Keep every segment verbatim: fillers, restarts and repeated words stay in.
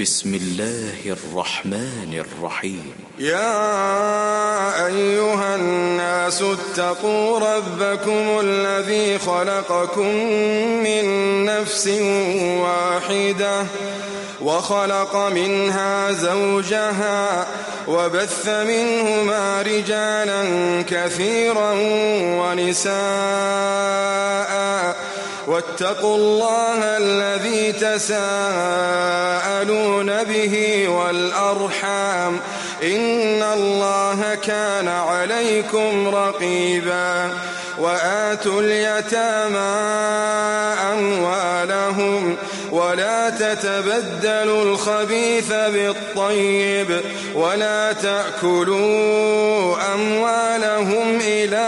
بسم الله الرحمن الرحيم. يا أيها الناس اتقوا ربكم الذي خلقكم من نفس واحدة وخلق منها زوجها وبث منهما رجالا كثيرا ونساء واتقوا الله الذي تساءلون به والأرحام إن الله كان عليكم رقيبا. وآتوا اليتامى أموالهم ولا تتبدلوا الخبيث بالطيب ولا تأكلوا أموالهم إلى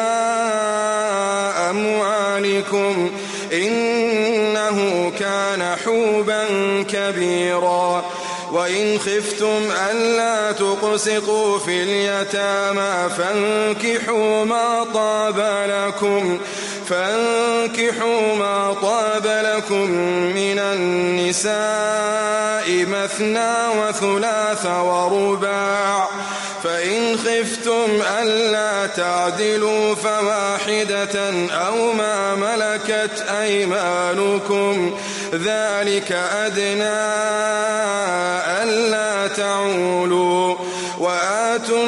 أموالكم إنه كان حوبا كبيرا. وإن خفتم ألا تقسطوا في اليتامى فانكحوا ما طاب لكم فانكحوا ما طاب لكم من النساء مثنى وثلاث ورباع فإن خفتم ألا تعدلوا فواحدة أو ما ملكت أيمانكم ذلك أدنى ألا تعولوا. وآتوا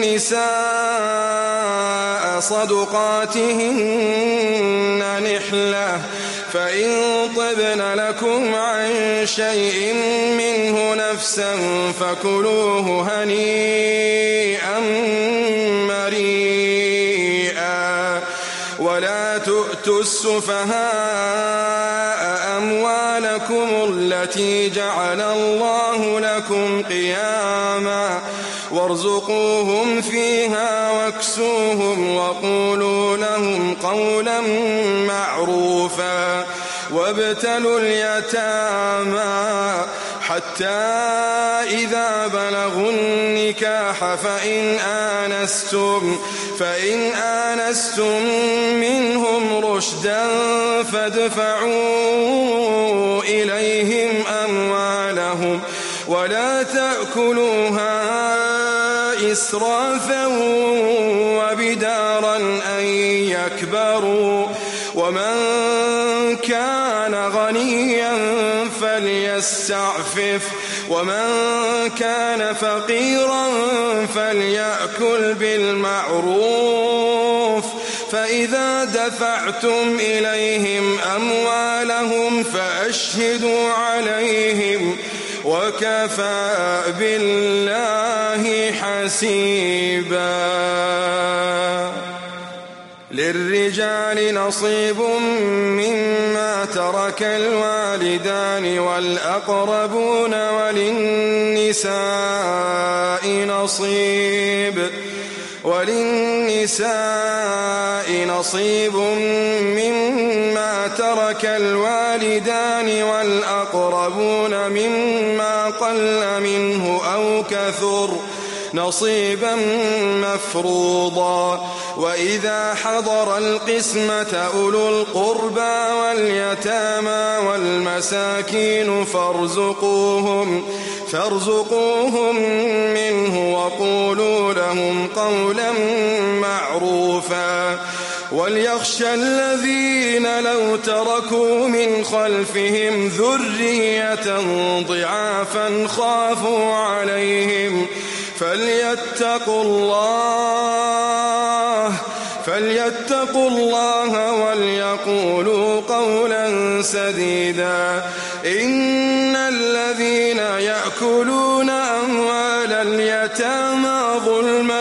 النساء صدقاتهن نحلة فإن طبن لكم عن شيء منه نفسا فكلوه هنيئا مريئا. ولا تؤتوا السفهاء أموالكم التي جعل الله لكم قياما وارزقوهم فيها واكسوهم وقولوا لهم قولا معروفا. وابتلوا اليتامى حتى إذا بلغوا النكاح فإن آنستم فإن آنستم منهم رشدا فادفعوا إليهم أموالهم ولا تأكلوها إسرافا وبدارا أن يكبروا. ومن كان غنيا فليستعفف ومن كان فقيرا فليأكل بالمعروف. فإذا دفعتم إليهم أموالهم فأشهدوا عليهم وكفى بالله حسيبا. للرجال نصيب مما ترك الوالدان والأقربون وللنساء نصيب وللنساء نصيب مما ترك الوالدان والأقربون مما قل منه أو كثر نصيبا مفروضا. وإذا حضر القسمة أولو القربى واليتامى والمساكين فارزقوهم فارزقوهم منه وقولوا لهم قولا معروفا. وليخشى الذين لو تركوا من خلفهم ذرية ضعافا خافوا عليهم فليتقوا الله فليتقوا الله وليقولوا قولا سديدا. إن الذين يأكلون أموال اليتامى ظلما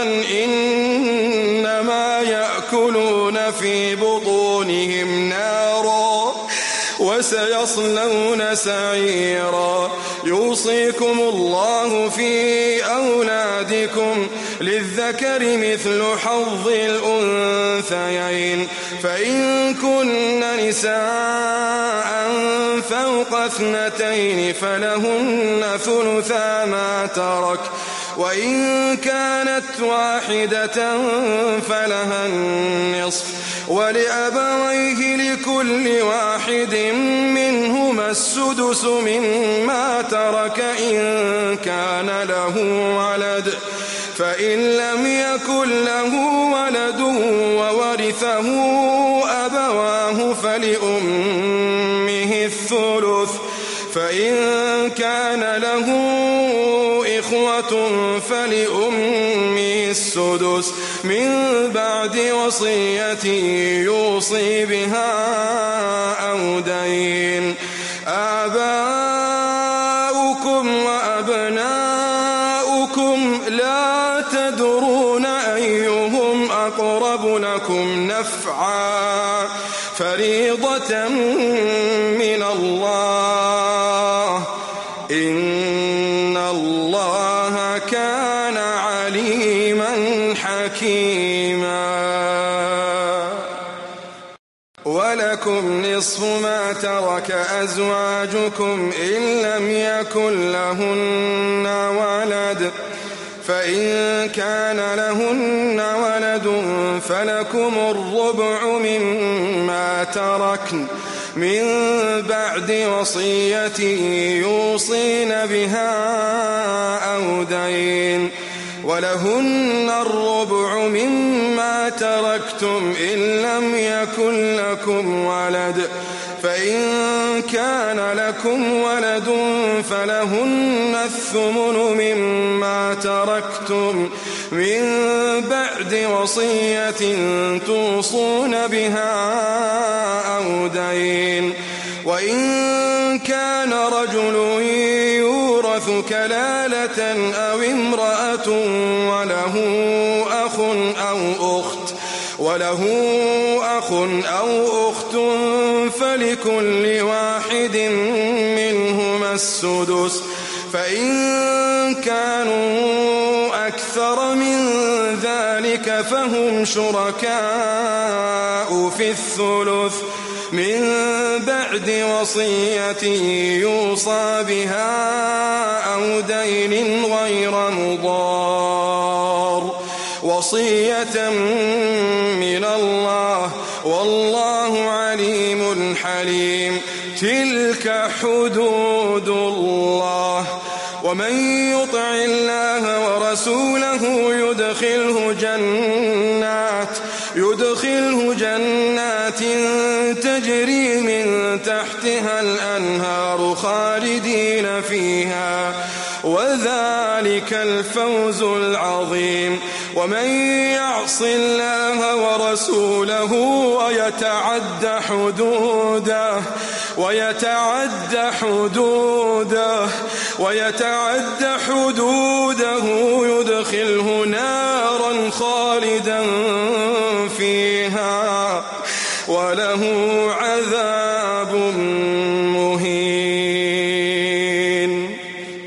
إنما يأكلون في بطونهم نارا وسيصلون سعيرا. يوصيكم الله في أولادكم للذكر مثل حظ الأنثيين فإن كن نساء فوق اثنتين فلهن ثلثا ما ترك وإن كانت واحدة فلها النصف ولأبويه لكل واحد منهما السدس مما ترك إن كان له ولد فإن لم يكن له ولد وورثه أبواه فلأمه الثلث فإن كان له إخوة فلأمه السدس من بعد وصية يوصي بها أو دين. آباؤكم وأبناؤكم لا تدرون أيهم أقرب لكم نفعا فريضة من الله إن الله كان عليما حكيما. ولكم نصف ما ترك أزواجكم إن لم يكن لهن ولد فإن كان لهن ولد فلكم الربع مما تركن من بعد وصية يوصين بها أو دين. ولهن الربع مما تركتم إن لم يكن لكم ولد فإن كان لكم ولد فلهن الثمن مما تركتم من بعد وصية توصون بها أو دين. وإن كان رجل يورث كلالة أو امرأة وله أخ أو أخت وله أخ أو أخت فلكل واحد منهما السدس فإن كانوا أكثر من ذلك فهم شركاء في الثلث من بعد وصية يوصى بها أو دين غير مضار وصية من الله والله عليم حليم. تلك حدود الله ومن يطع الله ورسوله يدخله جنات يدخله جنات تجري من تحتها الأنهار خالدين فيها وذلك الفوز العظيم. ومن يعص الله ورسوله ويتعد حدوده ويتعد حدوده ويتعد حدوده يدخله نارا خالدا فيها وله عذاب مهين.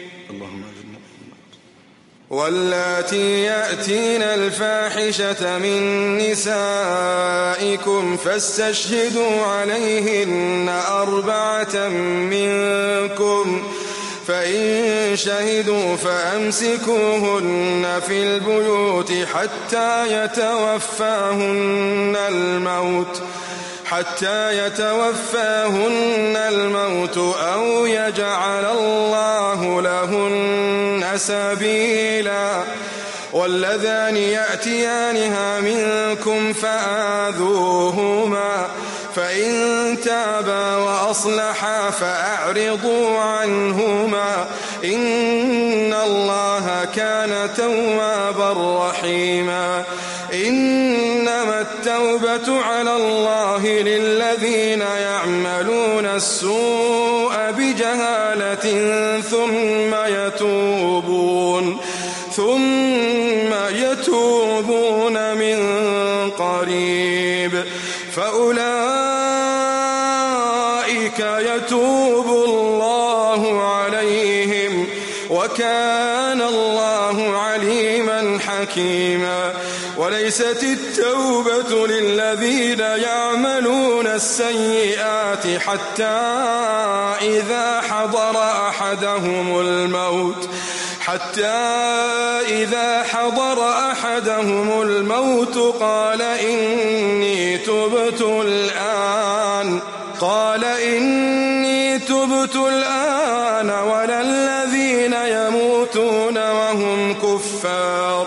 واللاتي يأتين الفاحشة من نسائكم فاستشهدوا عليهن أربعة منكم فإن شهدوا فأمسكوهن في البيوت حتى يتوفاهن الموت حتى يتوفاهن الموت أو يجعل الله لهن سبيلا. واللذان يأتيانها منكم فآذوهما فإن تابا وأصلحا فأعرضوا عنهما إن الله كان توابا رحيما. إنما التوبة على الله للذين يعملون السوء بجهالة ثم يتوبون ثم يتوبون من قريب فأولئك يتوب الله عليهم وكان الله عليما حكيما. وليست التوبة للذين يعملون السيئات حتى إذا حضر أحدهم الموت حتى إذا حضر أحدهم الموت قال إني تبت الآن قال إني تبت الآن ولا الذين يموتون وهم كفار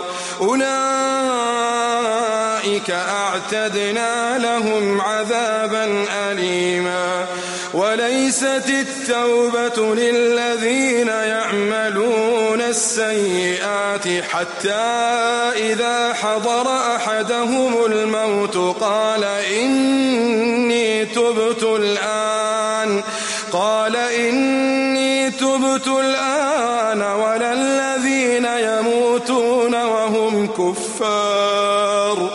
أولئك أعتدنا لهم عذابا أليما وليست التوبة للذين يعملون السيئات حتى إذا حضر أحدهم الموت قال إني تبت الآن قال إني تبت الآن ولا الذين يموتون وهم كفار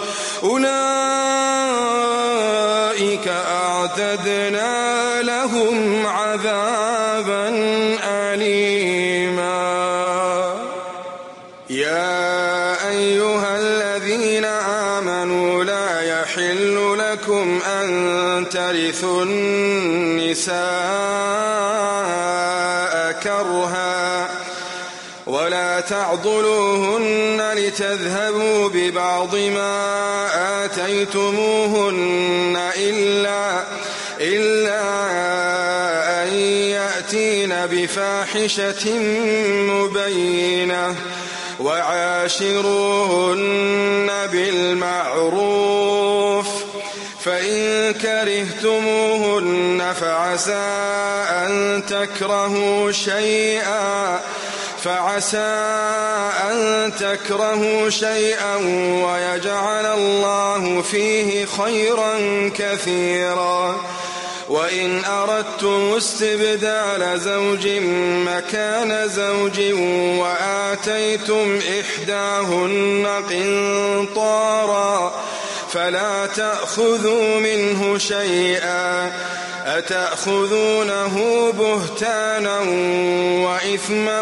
أولئك أعتدنا لهم عذابا أليما يا أيها الذين آمنوا لا يحل لكم أن ترثوا النساء كرها ولا تعضلوهن لتذهبوا ببعض ما آتيتموهن إلا, إلا أن يأتين بفاحشة مبينة وعاشروهن بالمعروف فإن كرهتموهن فعسى أن تكرهوا شيئا فعسى أن تكرهوا شيئا ويجعل الله فيه خيرا كثيرا وإن أردتم استبدال زوج مكان زوج وآتيتم إحداهن قنطارا فلا تأخذوا منه شيئا أتأخذونه بهتانا وإثما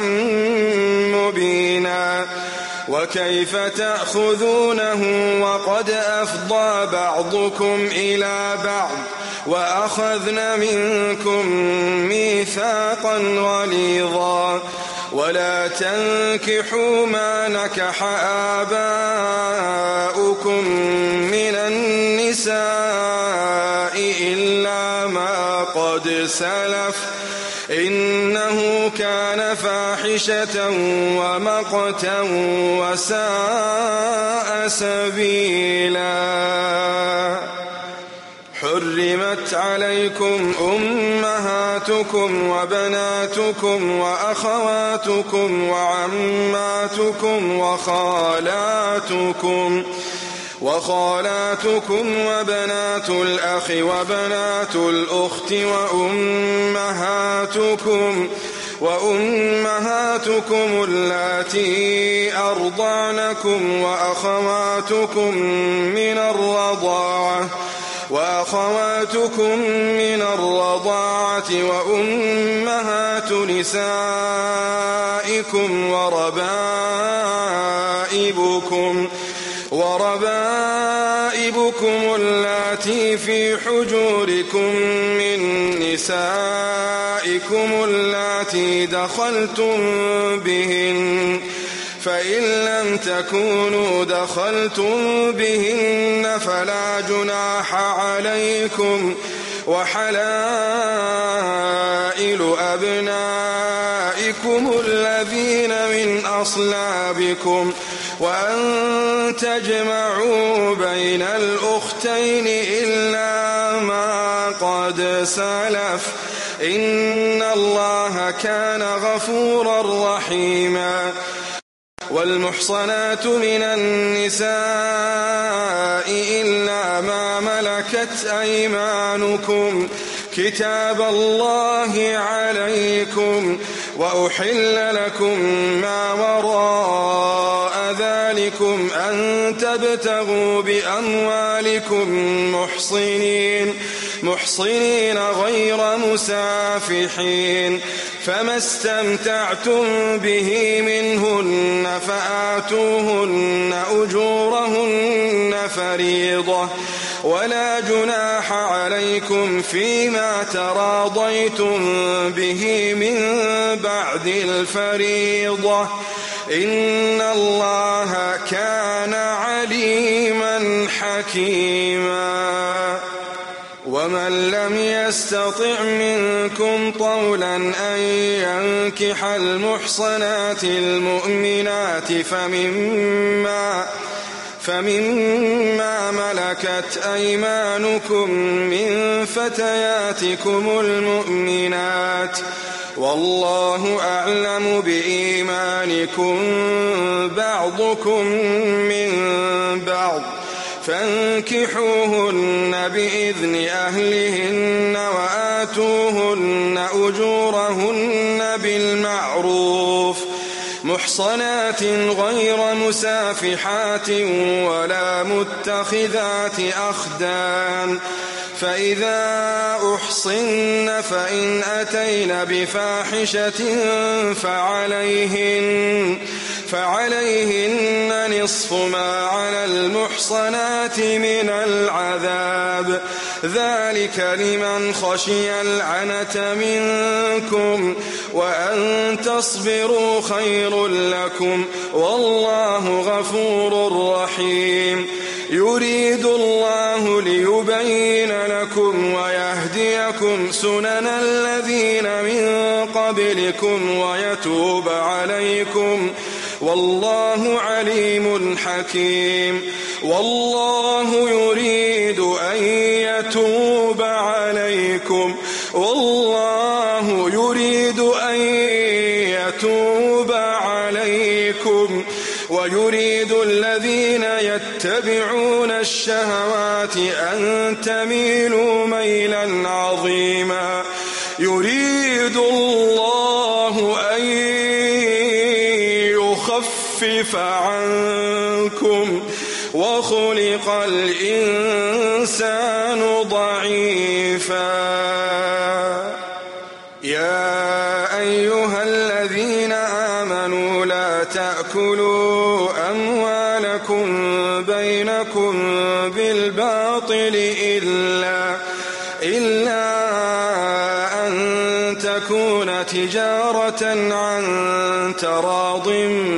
مبينا وكيف تأخذونه وقد أفضى بعضكم إلى بعض وأخذن منكم ميثاقا غليظا ولا تنكحوا ما نكح آباؤكم من النساء إلا ما قد سلف إنه كان فاحشة ومقتا وساء سبيلا حرمت عليكم أمهاتكم وبناتكم وأخواتكم وعماتكم وخالاتكم وخالاتكم وبنات الأخ وبنات الأخت وأمهاتكم وأمهاتكم اللاتي أرضعنكم وأخواتكم من الرضاعة وأخواتكم من الرضاعة وأمهات نسائكم وربائبكم وربائبكم اللاتي في حجوركم من نسائكم اللاتي دخلتم بهن فإن لم تكونوا دخلتم بهن فلا جناح عليكم وحلائل أبنائكم الذين من أصلابكم وأن تجمعوا بين الأختين إلا ما قد سلف إن الله كان غفورا رحيما والمحصنات من النساء إلا ما ملكت أيمانكم كتاب الله عليكم وأحل لكم ما وراء ذلكم أن تبتغوا بأموالكم محصنين محصنين غير مسافحين فما استمتعتم به منهن فآتوهن أجورهن فريضة ولا جناح عليكم فيما تراضيتم به من بعد الفريضة إن الله كان عليما حكيما. ومن لم يستطع منكم طولا أن ينكح المحصنات المؤمنات فمما فمما ملكت أيمانكم من فتياتكم المؤمنات والله أعلم بإيمانكم بعضكم من بعض فانكحوهن بإذن أهلهن وآتوهن أجورهن بالمعروف محصنات غير مسافحات ولا متخذات أخدان فإذا أحصن فإن أتين بفاحشة فعليهن فعليهن نصف ما على المحصنات من العذاب ذلك لمن خشي العنة منكم وأن تصبروا خير لكم والله غفور رحيم. يريد الله ليبين لكم ويهديكم سنن الذين من قبلكم ويتوب عليكم والله عليم حكيم. والله يريد أن يتوب عليكم والله يريد أن يتوب عليكم ويريد الذين يتبعون الشهوات أن تميلوا ميلا عظيما. يريد الله أن يخفف عنكم وخلق الإنسان ضعيفا. يا أيها الذين آمنوا لا تأكلوا أموالكم بينكم بالباطل إلا, إلا أن تكون تجارة عن تراض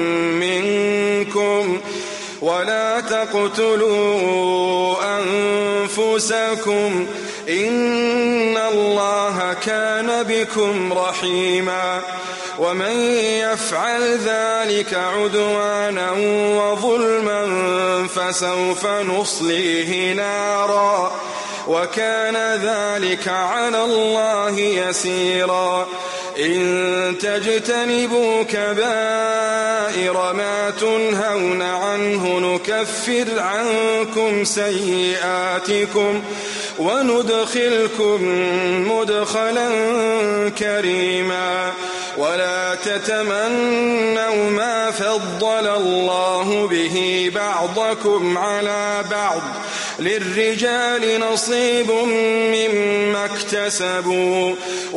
منكم ولا تقتلوا أنفسكم إن الله كان بكم رحيما. ومن يفعل ذلك عدوانا وظلما فسوف نصليه نارا وكان ذلك على الله يسيرا. إن تجتنبوا كبائر ما تنهون عنه نكفر عنكم سيئاتكم وندخلكم مدخلا كريما. ولا تتمنوا ما فضل الله به بعضكم على بعض للرجال نصيب مما اكتسبوا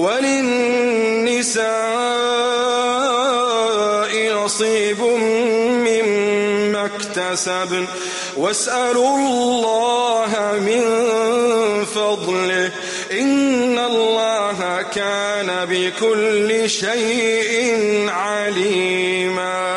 وللنساء نصيب مما اكتسبن واسألوا الله من فضله إن الله كان بكل شيء عليما.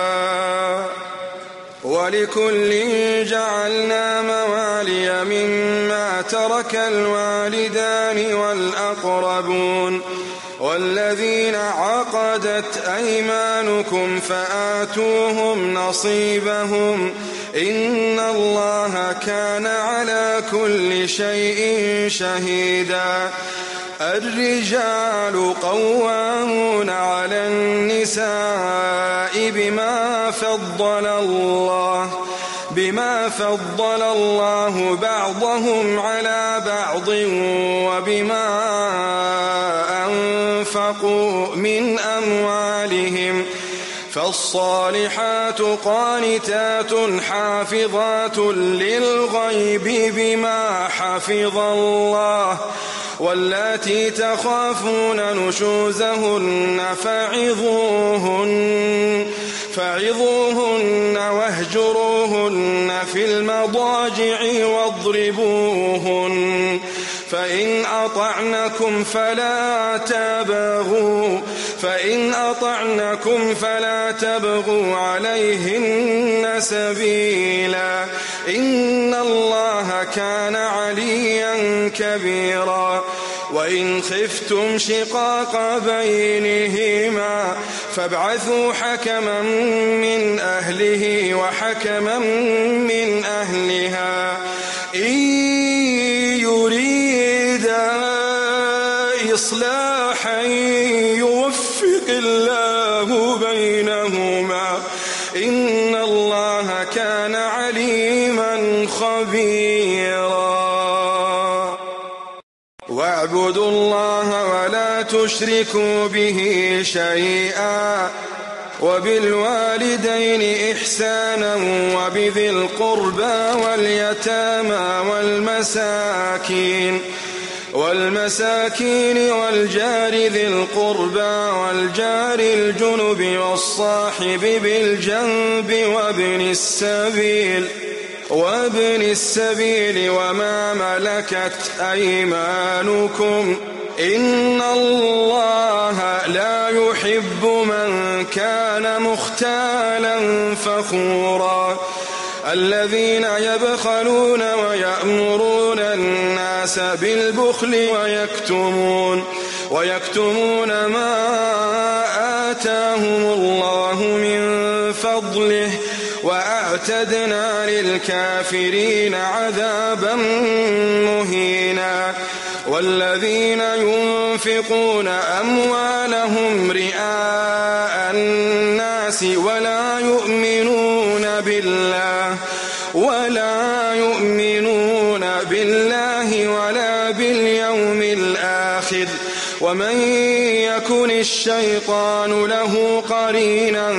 ولكل جعلنا موالي مما ترك الوالدان والأقربون والذين عقدت أيمانكم فآتوهم نصيبهم إن الله كان على كل شيء شهيدا. الرجال قوامون على النساء بما فضل الله بما فضل الله بعضهم على بعض وبما أنفقوا من أموالهم فالصالحات قانتات حافظات للغيب بما حفظ الله واللاتي تخافون نشوزهن فعظوهن فعظوهن واهجروهن فاهجروهن في المضاجع واضربوهن فإن أطعنكم فلا تبغوا فإن أطعنكم فلا تبغوا عليهن سبيلا إن الله كان عليا كبيرا وإن خفتم شقاق بينهما فابعثوا حكما من أهله وحكما من أهلها إن يريدا إصلاحا يوفق الله بينهما إن الله كان عليما خبيرا واعبدوا الله ولا تشركوا به شيئا وبالوالدين إحسانا وبذي القربى واليتامى والمساكين والمساكين والجار ذي القربى والجار الجنب والصاحب بالجنب وابن السبيل وابن السبيل وما ملكت أيمانكم إن الله لا يحب من كان مختالا فخورا الذين يبخلون ويأمرون الناس بالبخل ويكتمون ويكتمون ما آتاهم الله من فضله وأعتدنا للكافرين عذابا مهينا والذين ينفقون أموالهم رئاء الناس ولا يؤمنون بالله ولا يؤمنون بالله ولا باليوم الآخر ومن يكن الشيطان له قرينا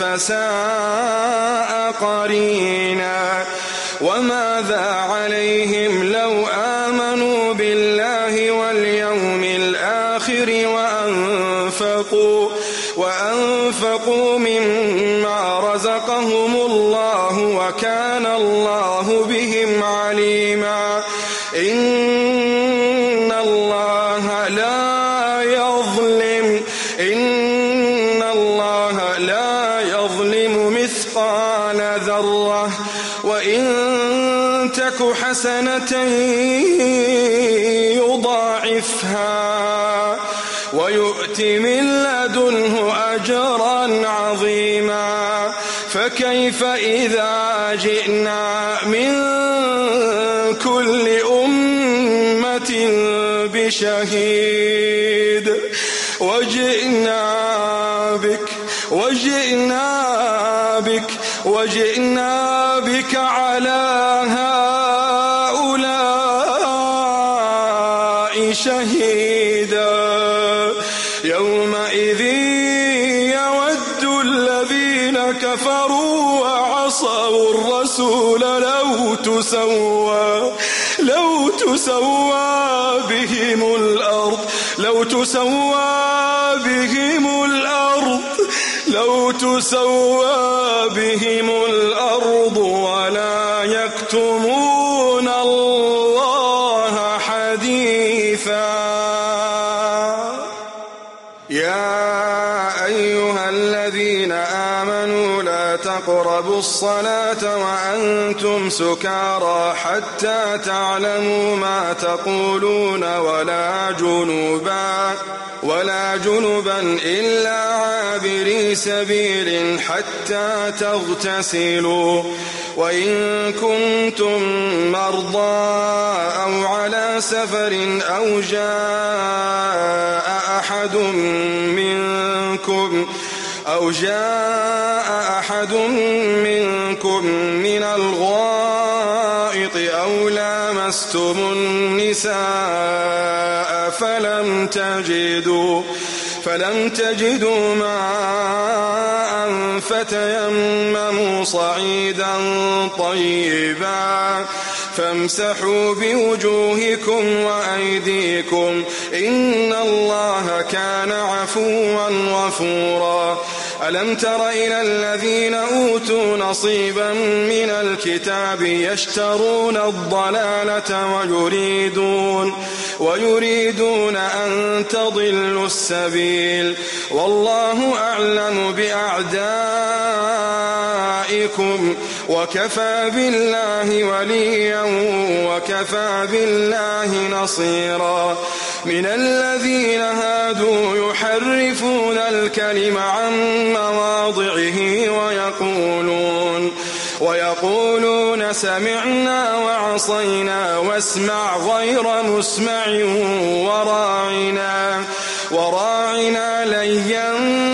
فساء قرينا وماذا عليهم لو آمنوا بالله واليوم الآخر وأنفقوا وأنفقوا مما رزقهم الله وكان الله بهم عليما إن الله لا يظلم إن الله لا يظلم مثقال ذرة وإن تك حسنة يضاعفها ويؤت من لدنه أجرا عظيما فكيف إذا جئنا من كل أمة بشهيد وجئنا بك وجئنا بك وجئنا بك على هؤلاء شهيدا يومئذ يود الذين كفروا وعصوا الرسول لو تسوى لو تسوى بهم الأرض لو تسوى بهم الأرض لو تسوى بهم الأرض ولا يكتمون الله حديثا يا أيها الذين آمنوا لا تقربوا الصلاة وأنتم سكارى حتى تعلموا ما تقولون ولا جنبا ولا جنبا إلا عابري سبيل حتى تغتسلوا وإن كنتم مرضى أو على سفر أو جاء أحد منكم أو جاء أحد منكم من الغائط أو لامستم النساء فلم تجدوا فلم تجدوا ماء فتيمموا صعيدا طيبا فامسحوا بوجوهكم وأيديكم إن الله كان عفوا غفورا ألم تر إلى الذين أوتوا نصيبا من الكتاب يشترون الضلالة ويريدون, ويريدون أن تضلوا السبيل والله أعلم بأعدائكم وكفى بالله وليا وكفى بالله نصيرا. من الذين هادوا يحرفون الكلم عن مواضعه ويقولون, ويقولون سمعنا وعصينا واسمع غير مسمع وراعنا, وراعنا ليا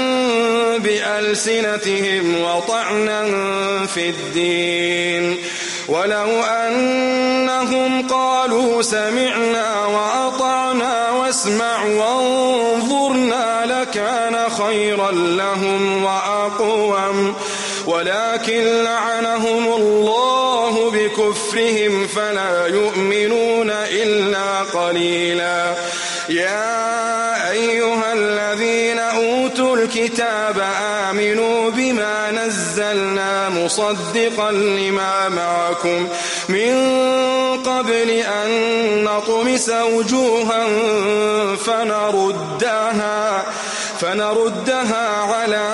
بألسنتهم وطعنا في الدين. ولو أنهم قالوا سمعنا وأطعنا واسمع وانظرنا لكان خيرا لهم وأقوم, ولكن لعنهم الله بكفرهم فلا يؤمنون إلا قليلا. يا أيها الذين أوتوا الكتاب آمنوا بما نزلنا مصدقا لما معكم من قبل أن نطمس وجوها فنردها, فنردها على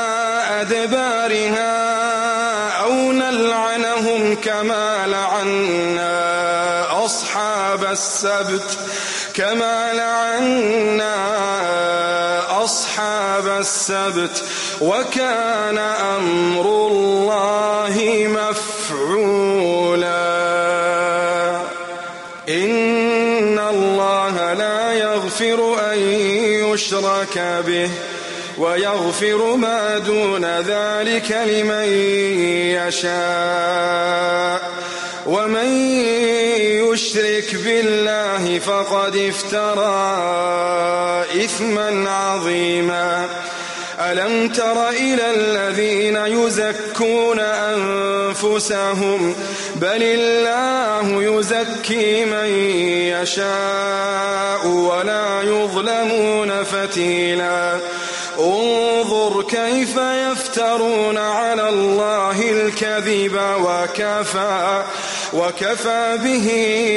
أدبارها أو نلعنهم كما لعنا أصحاب السبت كما لعنا أصحاب السبت وكان أمر الله مفعولا. إن الله لا يغفر أن يشرك به ويغفر ما دون ذلك لمن يشاء, ومن يشرك بالله فقد افترى إثما عظيما. ألم تر إلى الذين يزكون أنفسهم بل الله يزكي من يشاء ولا يظلمون فتيلا. انظر كيف يفترون على الله الكذب وكفى, وكفى به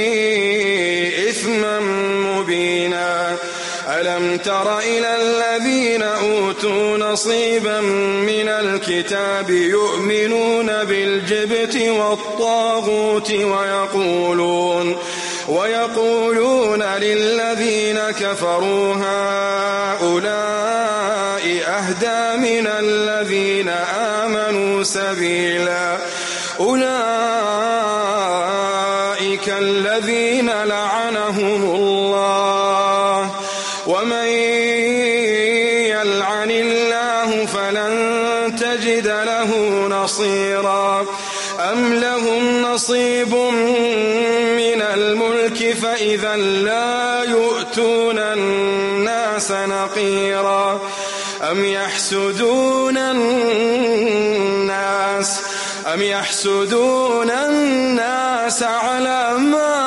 إثما مبينا. ألم تر إلى الذين أوتوا نصيبا من الكتاب يؤمنون بالجبت والطاغوت ويقولون, ويقولون للذين كفروا هؤلاء أهدى من الذين آمنوا سبيلا. أولئك الذين لعنهم الله, ومن يلعن الله فلن تجد له نصيرا. أم لهم نصيب من الملك فإذا لا يؤتون الناس نقيرا. أم يحسدون الناس أم يحسدون الناس على ما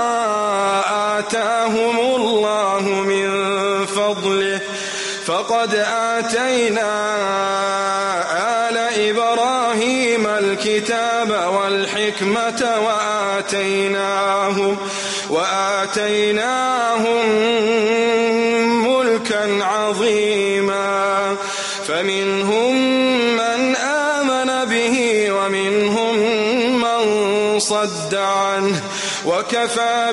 آتاهم الله من فضله فقد آتينا آل إبراهيم الكتاب والحكمة وآتيناهم, وآتيناهم ملكا عظيما. فمنهم من آمن به ومنهم من صد عنه وكفى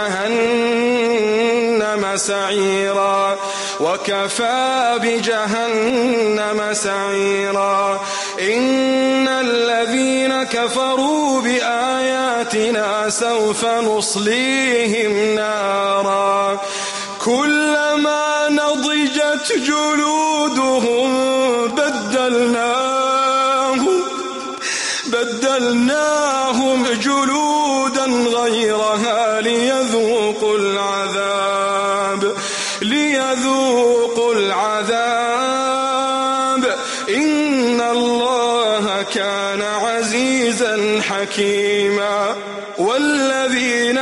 بجهنم سعيرا. وكفى بجهنم سعيرا. إن الذين كفروا بآياتنا سوف نصليهم نارا كلما نضجت جلودهم بدلناهم بدلناهم جلودا غيرها ليذوقوا العذاب ليذوقوا العذاب إن الله كان عزيزا حكيما. والذين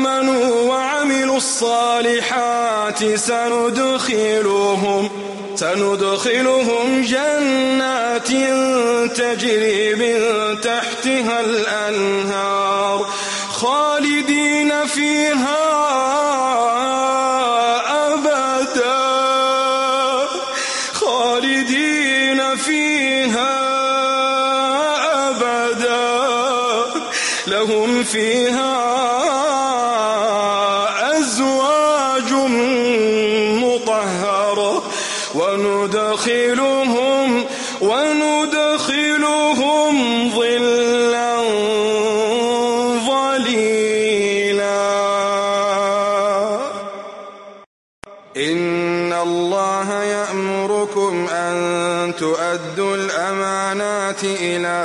آمنوا وعملوا الصالحات سندخلهم سندخلهم جنات تجري من تحتها الأنهار خالدين فيها أبدا خالدين فيها أبدا لهم فيها أزواج مطهرة وندخلهم وندخلهم ظلا ظليلا. إن الله يأمركم أن تؤدوا الأمانات إلى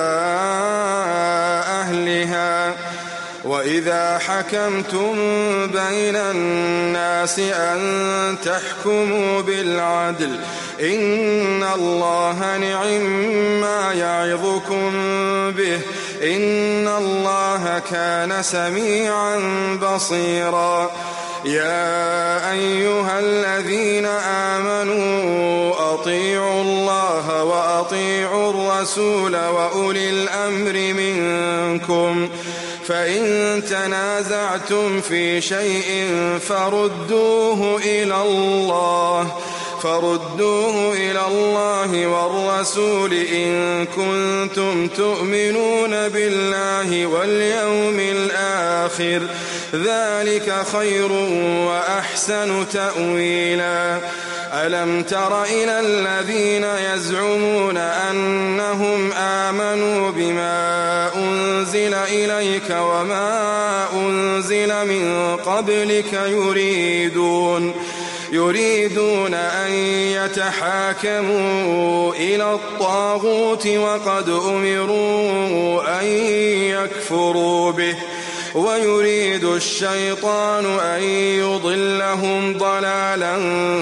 أهلها وإذا حكمتم بين الناس أن تحكموا بالعدل إن الله نعم يعظكم به إن الله كان سميعا بصيرا. يا أيها الذين آمنوا أطيعوا الله وأطيعوا الرسول وأولي الأمر منكم فإن تنازعتم في شيء فردوه إلى الله فردوه إلى الله والرسول إن كنتم تؤمنون بالله واليوم الآخر ذلك خير وأحسن تأويلا. ألم تر إلى الذين يزعمون أنهم آمنوا بما أنزل إليك وما أنزل من قبلك يريدون يريدون أن يتحاكموا إلى الطاغوت وقد أمروا أن يكفروا به ويريد الشيطان أن يضلهم ضلالا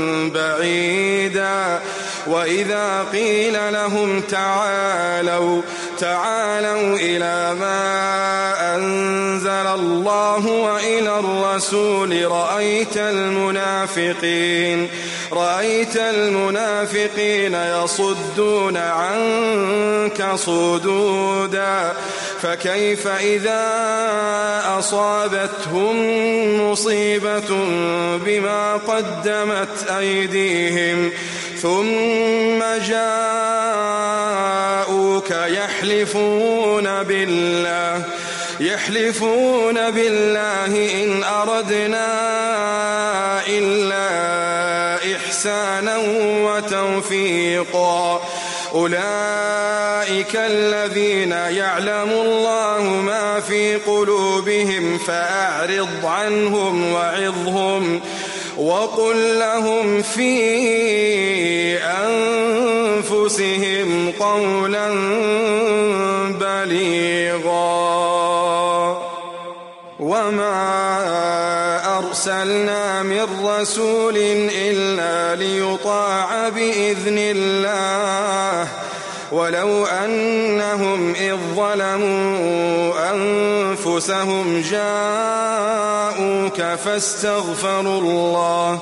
بعيدا. وإذا قيل لهم تعالوا تعالوا إلى ما أنزل الله وإلى الرسول رأيت المنافقين رأيت المنافقين يصدون عنك صدودا فكيف إذا أصابتهم مصيبة بما قدمت أيديهم ثم جاءوك يحلفون بالله يحلفون بالله إن أردنا إلا إحسانا وتوفيقا أولئك الذين يعلم الله ما في قلوبهم فأعرض عنهم وعظهم وقل لهم في أنفسهم قولا بليغا. وما أرسلنا من رسول إلا ليطاع بإذن الله ولو أنهم إذ ظلموا أنفسهم جاءوك فاستغفروا الله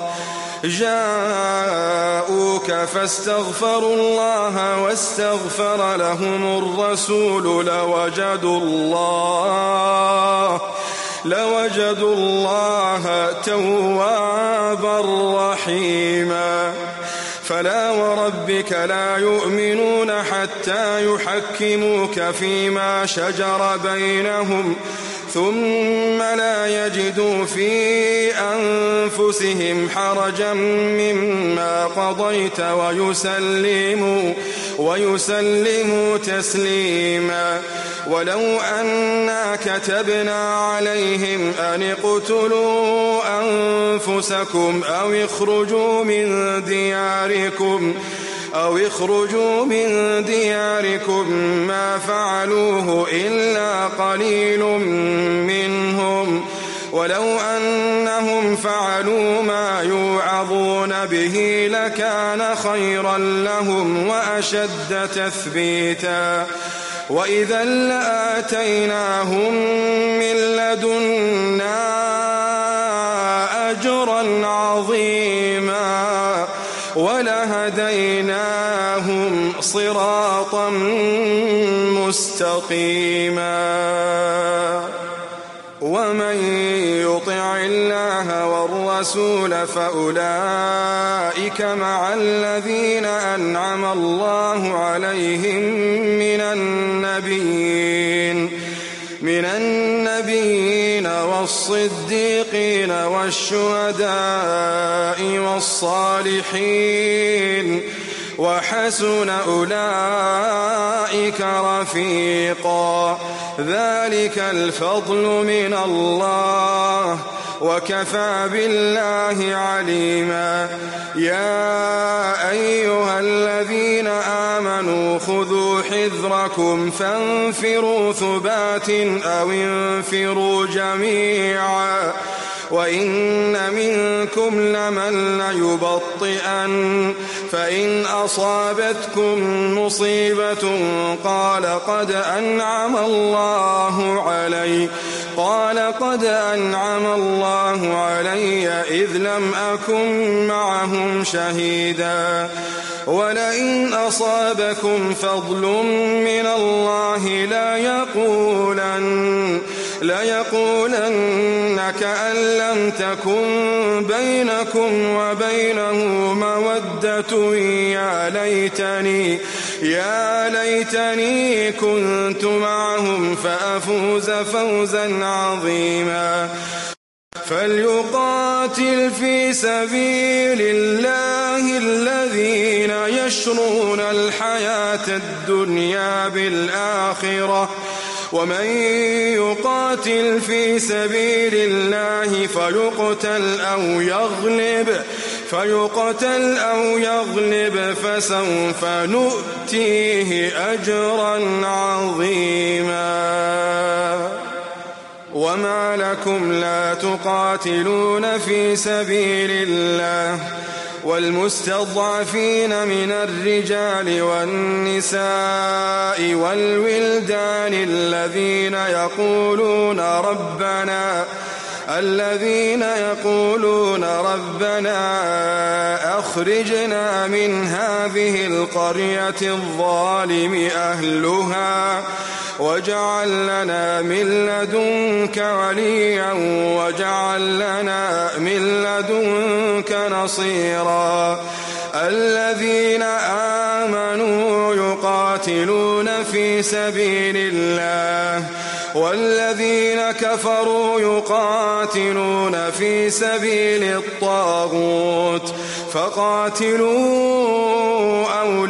جاءوك فاستغفروا الله واستغفر لهم الرسول لوجدوا الله لوجدوا الله توابا رحيما. فلا وربك لا يؤمنون حتى يحكموك فيما شجر بينهم ثم لا يجدوا في أنفسهم حرجا مما قضيت ويسلموا ويسلموا تسليما. ولو أنا كتبنا عليهم أن اقتلوا أنفسكم أو اخرجوا من دياركم أو اخرجوا من دياركم ما فعلوه إلا قليل منهم ولو أنهم فعلوا ما يوعظون به لكان خيرا لهم وأشد تثبيتا. وإذا لآتيناهم من لدنا أجرا عظيما ولهديناهم صراطا مستقيما. ومن يطع الله والرسول فأولئك مع الذين أنعم الله عليهم من النبيين من النبيين والصديقين والشهداء والصالحين وحسن أولئك رفيقا. ذلك الفضل من الله وكفى بالله عليما. يا أيها الذين آمنوا خذوا حذركم فانفروا ثبات أو انفروا جميعا وإن منكم لمن ليبطئن فإن أصابتكم مصيبة قال قد أنعم الله علي قال قد أنعم الله علي إذ لم أكن معهم شهيدا ولئن أصابكم فضل من الله لا يقولن ليقولن كأن لم تكن بينكم وبينه مودة يا ليتني يا ليتني كنت معهم فأفوز فوزا عظيما. فليقاتل في سبيل الله الذين يشرون الحياة الدنيا بالآخرة ومن يقاتل في سبيل الله فيقتل أو يغلب فيقتل أو يغلب فسوف نؤتيه أجرا عظيما. وما لكم لا تقاتلون في سبيل الله والمستضعفين من الرجال والنساء والولدان الذين يقولون ربنا الذين يقولون ربنا أخرجنا من هذه القرية الظالم أهلها واجعل لنا من لدنك وليا واجعل لنا من لدنك نصيرا. الذين آمنوا يقاتلون في سبيل الله والذين كفروا يقاتلون في سبيل الطاغوت فقاتلوا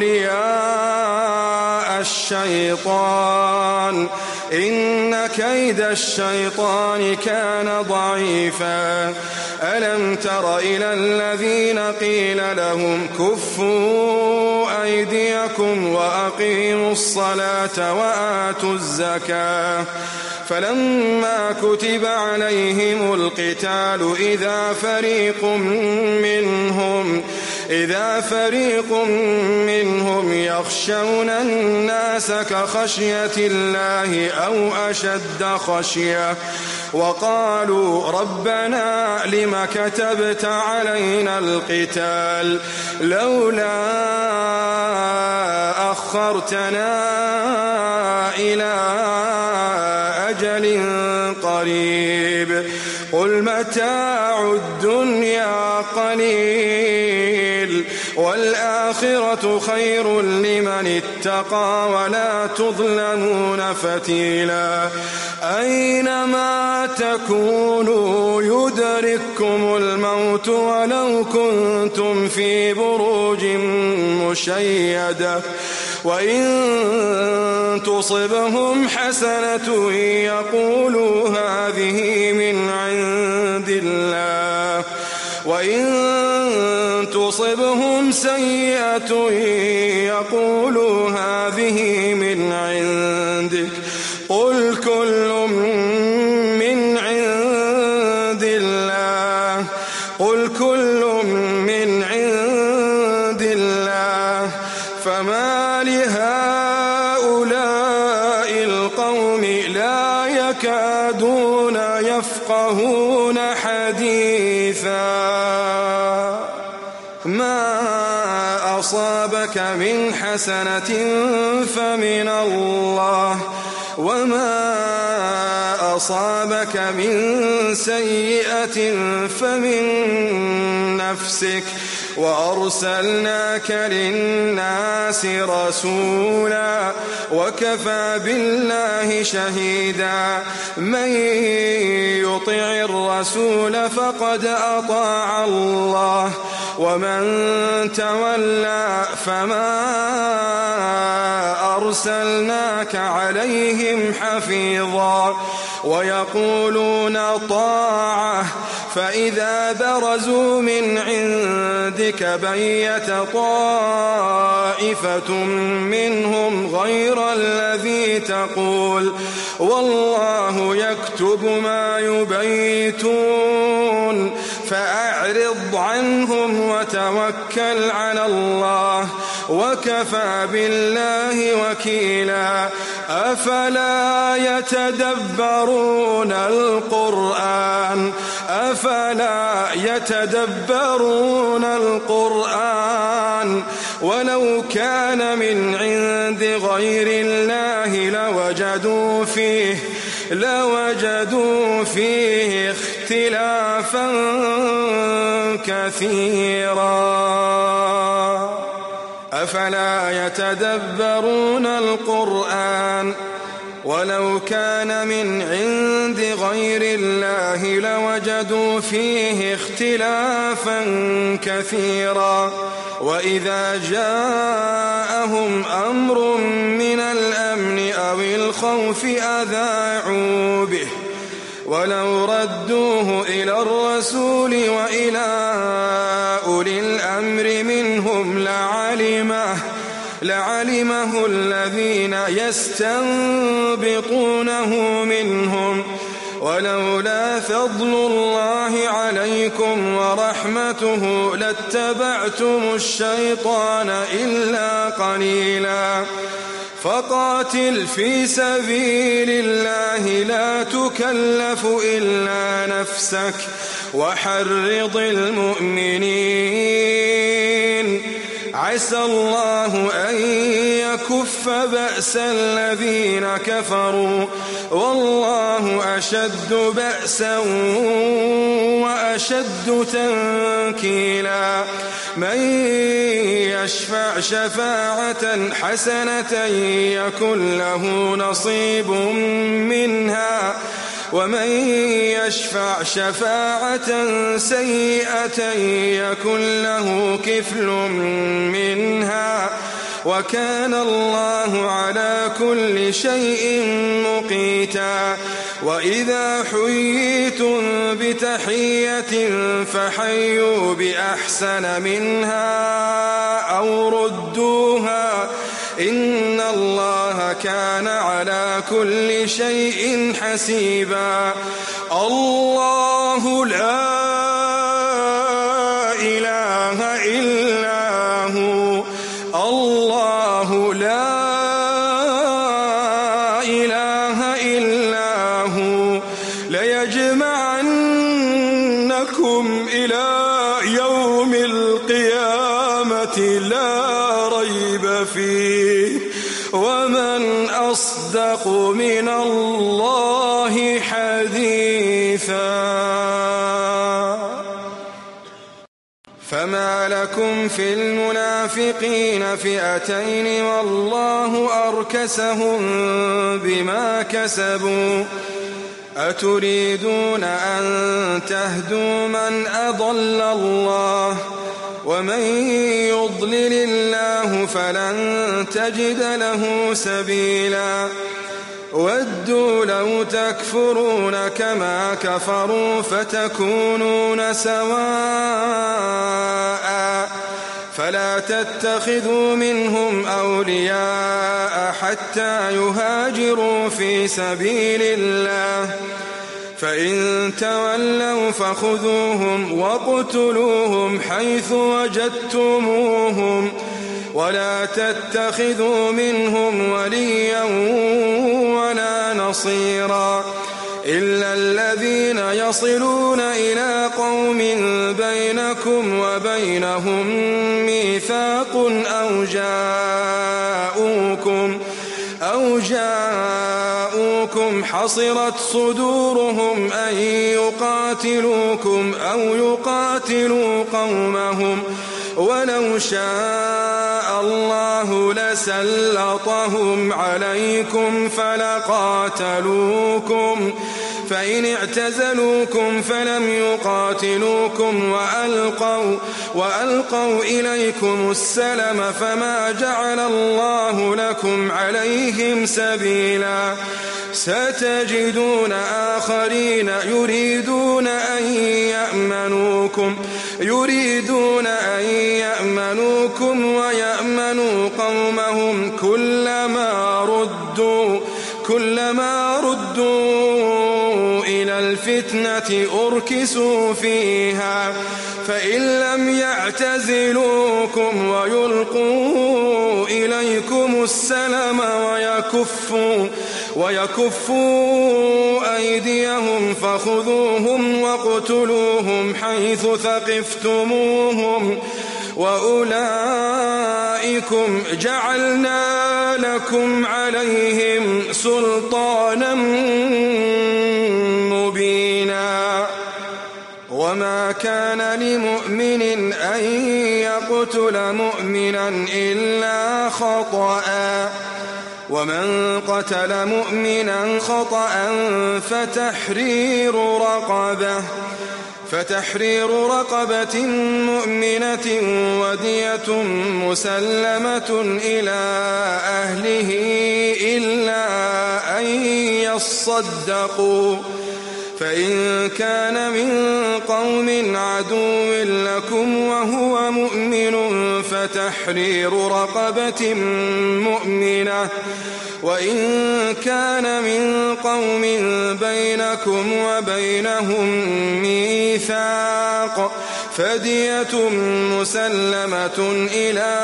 أولياء الشيطان إن كيد الشيطان كان ضعيفا. ألم تر إلى الذين قيل لهم كفوا أيديكم وأقيموا الصلاة وآتوا الزكاة فلما كتب عليهم القتال إذا فريق منهم إذا فريق منهم يخشون الناس كخشية الله أو أشد خشية وقالوا ربنا لم كتبت علينا القتال لولا أخرتنا إلى أجل قريب قل متاع الدنيا قليل والآخرة خير لمن اتقى ولا تظلمون فتيلا. أينما تكونوا يدرككم الموت ولو كنتم في بروج مشيدة وإن تصبهم حسنة يقولوا هذه من عند الله وإن تصبهم سيئة يقولوا هذه من عندك قل كل من عند الله قل كل من عند الله فما لهؤلاء القوم لا يكادون يفقهون حديثا. ما من حسنة فمن الله وما أصابك من سيئة فمن نفسك وأرسلناك للناس رسولا وكفى بالله شهيدا من يطع الرسول فقد أطاع الله ومن تولى فما أرسلناك عليهم حفيظا ويقولون طاعة فإذا برزوا من عندك بيت طائفة منهم غير الذي تقول والله يكتب ما يبيتون فأعرض عنهم وتوكل على الله وكفى بالله وكيلا أفلا يتدبرون القرآن أفلا يتدبرون القرآن ولو كان من عند غير الله لوجدوا فيه لوجدوا فيه اختلافا كثيرا أفلا يتدبرون القرآن ولو كان من عند غير الله لوجدوا فيه اختلافا كثيرا وإذا جاءهم أمر من الأمن أو الخوف أذاعوا به ولو ردوه إلى الرسول وإلى أولي الأمر منهم لعلمه لعلمه الذين يستنبطونه منهم ولولا فضل الله عليكم ورحمته لاتبعتم الشيطان إلا قليلا فقاتل في سبيل الله لا تكلف إلا نفسك وحرض المؤمنين عسى الله أن يكف بأس الذين كفروا والله أشد بأسا وأشد تنكيلا من يشفع شفاعة حسنة يكن له نصيب منها ومن يشفع شفاعة سيئة يكن له كفل منها وكان الله على كل شيء مقيتا وإذا حييتم بتحية فحيوا بأحسن منها أو ردوها إن الله كان على كل شيء حسيبا الله لا إله إلا هو الله لا إله إلا هو ليجمعنكم إلى يوم القيامة لا ريب فيه ومن أصدق من الله حديثا فما لكم في المنافقين فئتين والله أركسهم بما كسبوا أتريدون أن تهدوا من أضل الله ومن يضلل الله فلن تجد له سبيلا ودوا لو تكفرون كما كفروا فتكونون سواء فلا تتخذوا منهم أولياء حتى يهاجروا في سبيل الله فإن تولوا فخذوهم واقتلوهم حيث وجدتموهم ولا تتخذوا منهم وليا ولا نصيرا إلا الذين يصلون إلى قوم بينكم وبينهم ميثاق أو جاءوكم أو جاءوكم حصرت صدورهم أن يقاتلوكم أو يقاتلوا قومهم ولو شاء الله لسلطهم عليكم فلقاتلوكم فإن اعتزلوكم فلم يقاتلوكم وألقوا, وألقوا إليكم السلم فما جعل الله لكم عليهم سبيلا ستجدون آخرين يريدون أن يأمنوكم يريدون أن يأمنوكم ويأمنوا قومهم كلما ردوا كلما ردوا إلى الفتنة أركسوا فيها فإن لم يعتزلوكم ويلقوا إليكم السلم ويكفوا ويكفوا أيديهم فخذوهم واقتلوهم حيث ثقفتموهم وأولئكم جعلنا لكم عليهم سلطانا مبينا وما كان لمؤمن أن يقتل مؤمنا إلا خطأ ومن قتل مؤمنا خطأ فتحرير رقبة فتحرير رقبة مؤمنة ودية مسلمة إلى أهله إلا أن يصدقوا فإن كان من قوم عدو لكم وهو مؤمن فتحرير رقبة مؤمنة وإن كان من قوم بينكم وبينهم ميثاق فدية مسلمة إلى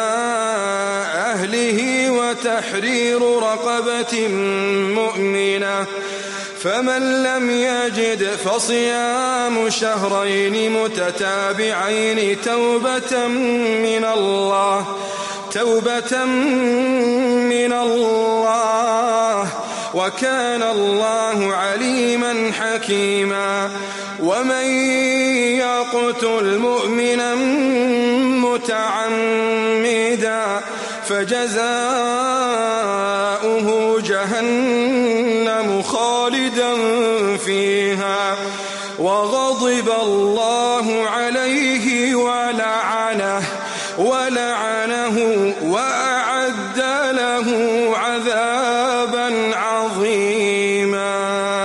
أهله وتحرير رقبة مؤمنة فمن لم يجد فصيام شهرين متتابعين توبة من الله توبة من الله وكان الله عليما حكيما ومن يقتل مؤمنا متعمدا فجزاؤه جهنم خالدا فيها وغضب الله عليه ولعنه ولعنه وأعد له عذابا عظيما.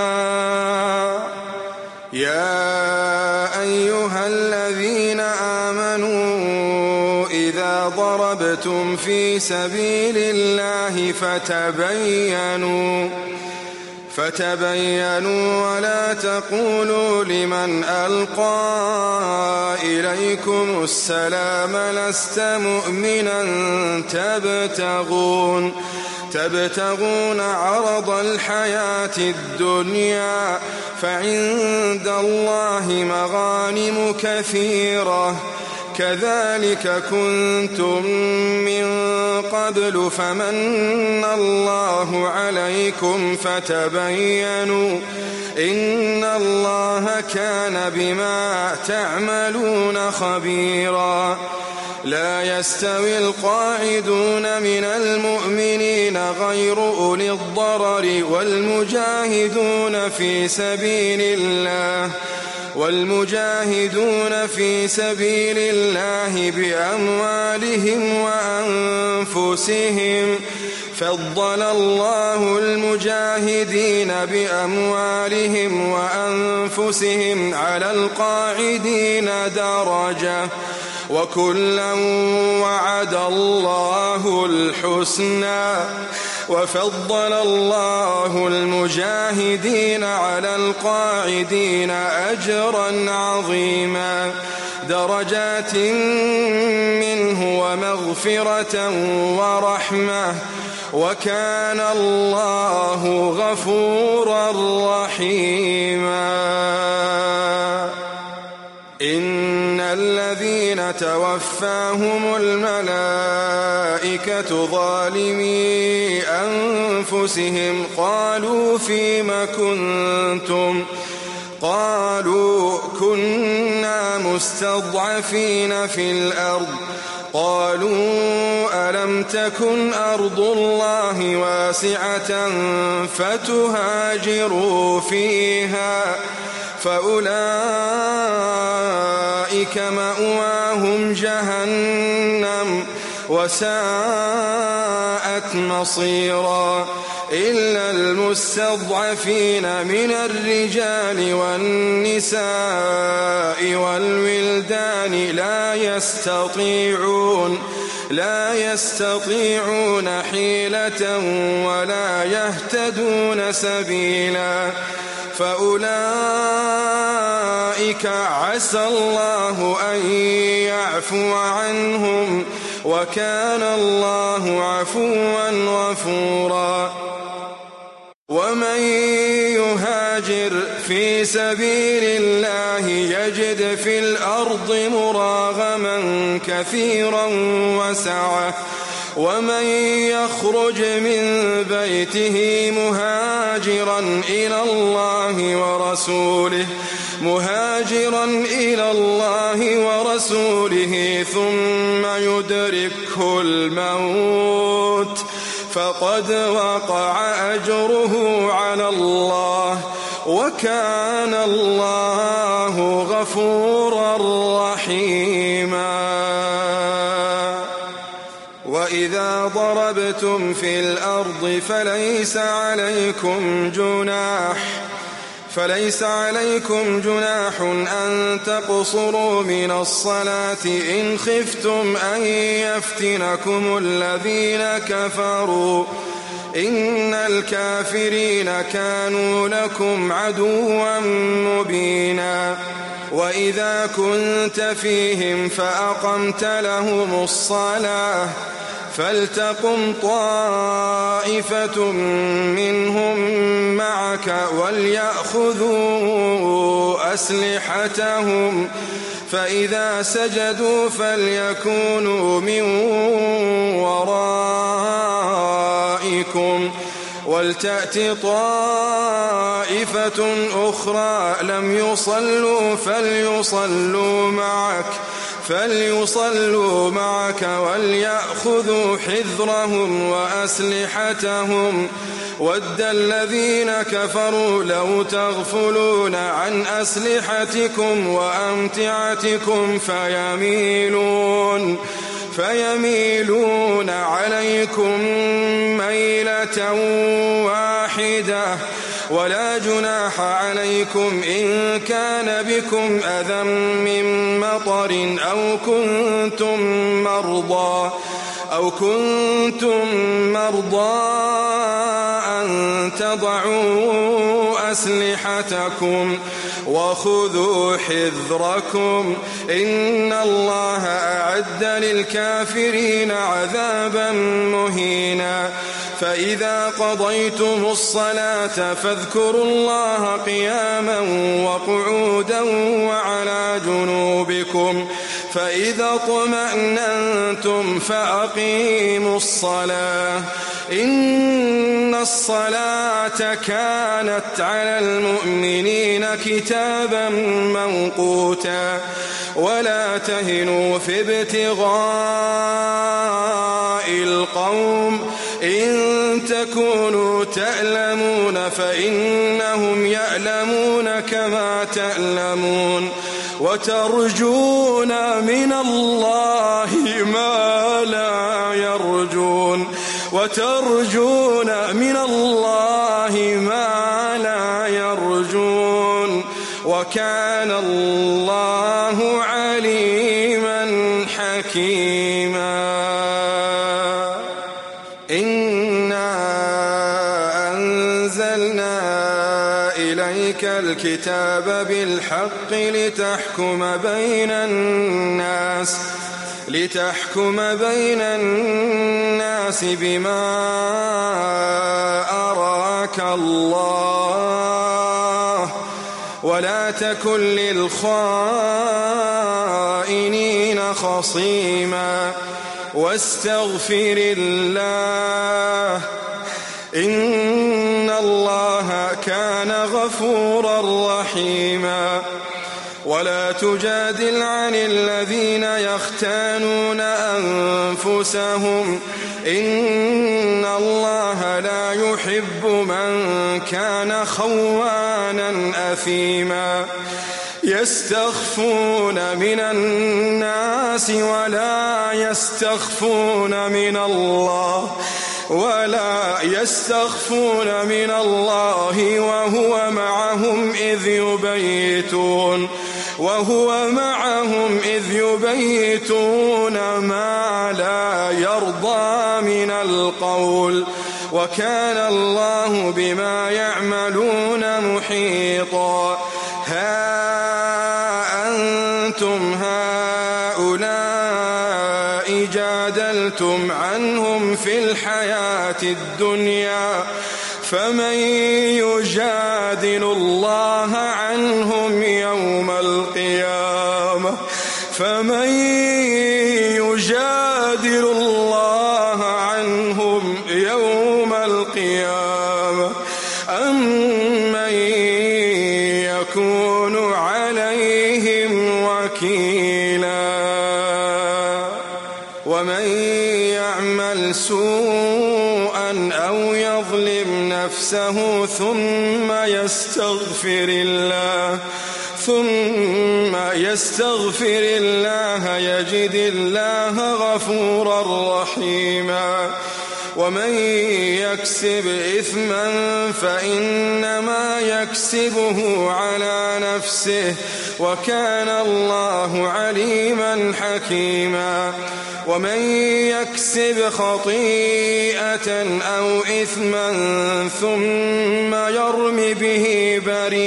يا أيها الذين آمنوا إذا ضربتم في سبيل الله فتبينوا فتبينوا ولا تقولوا لمن ألقى إليكم السلام لست مؤمنا تبتغون تبتغون عرض الحياة الدنيا فعند الله مغانم كثيرة كذلك كنتم من قبل فمن الله عليكم فتبينوا إن الله كان بما تعملون خبيرا. لا يستوي القاعدون من المؤمنين غير أولي الضرر والمجاهدون في سبيل الله والمجاهدون في سبيل الله بأموالهم وأنفسهم فضل الله المجاهدين بأموالهم وأنفسهم على القاعدين درجة وكلا وعد الله الحسنى وفضل الله المجاهدين على القاعدين أجرا عظيما درجات منه ومغفرة ورحمة وكان الله غفورا رحيما. إن الذين توفاهم الملائكة ظالمي أنفسهم قالوا فيم كنتم قالوا كنا مستضعفين في الأرض قالوا ألم تكن أرض الله واسعة فتهاجروا فيها فأولئك مأواهم جهنم وساءت مصيرا إلا المستضعفين من الرجال والنساء والولدان لا يستطيعون لا يستطيعون حيلة ولا يهتدون سبيلا فأولئك عسى الله أن يعفو عنهم وكان الله عفوا غفورا ومن يهاجر في سبيل الله يجد في الأرض مراغما كثيرا وسعة ومن يخرج من بيته مهاجرا إلى الله ورسوله مهاجرا إلى الله ورسوله ثم يدركه الموت فقد وقع أجره على الله وكان الله غفورا رحيما وإذا ضربتم في الأرض فليس عليكم جناح فليس عليكم جناح أن تقصروا من الصلاة إن خفتم أن يفتنكم الذين كفروا إن الكافرين كانوا لكم عدوا مبينا وإذا كنت فيهم فأقمت لهم الصلاة فلتقم طائفة منهم معك وليأخذوا أسلحتهم فإذا سجدوا فليكونوا من ورائكم ولتأت طائفة أخرى لم يصلوا فليصلوا معك فليصلوا معك وليأخذوا حذرهم وأسلحتهم ود الذين كفروا لو تغفلون عن أسلحتكم وأمتعتكم فيميلون فيميلون عليكم ميلة واحدة ولا جناح عليكم إن كان بكم أذى من مطر أو كنتم مرضى أو كنتم مرضى أن تضعوا أسلحتكم وخذوا حذركم إن الله أعد للكافرين عذابا مهينا فإذا قضيتم الصلاة فاذكروا الله قياما وقعودا وعلى جنوبكم فإذا اطمأننتم فأقيموا الصلاة إن الصلاة كانت على المؤمنين كتابا موقوتا ولا تهنوا في ابتغاء القوم إن تكونوا تألمون فإنهم يألمون كما تألمون وترجون من الله ما لا يرجون وترجون من الله ما لا يرجون وكان الله عليما حكيما إنا أنزلنا إليك الكتاب بالحق لتحكم بين الناس لتحكم بين الناس بما أراك الله ولا تكن للخائنين خصيما واستغفر الله إن الله كان غفورا رحيما. ولا تجادل عن الذين يختانون أنفسهم إن الله لا يحب من كان خوانا أثيما. يستخفون من الناس ولا يستخفون من الله ولا يستخفون من الله وهو معهم إذ يبيتون وهو معهم إذ يبيتون ما لا يرضى من القول وكان الله بما يعملون محيطا. ها أنتم هؤلاء جادلتم عنهم في الحياة الدنيا فمن يجادل الله عنهم يوم القيامة فمن يجادل الله عنهم يوم القيامة أم من يكون عليهم وكيلا. ومن يعمل سوءا أو يظلم نفسه ثم يستغفر الله ثم يستغفر الله يجد الله غفورا رحيما. ومن يكسب إثما فإنما يكسبه على نفسه وكان الله عليما حكيما. ومن يكسب خطيئة أو إثما ثم يرم به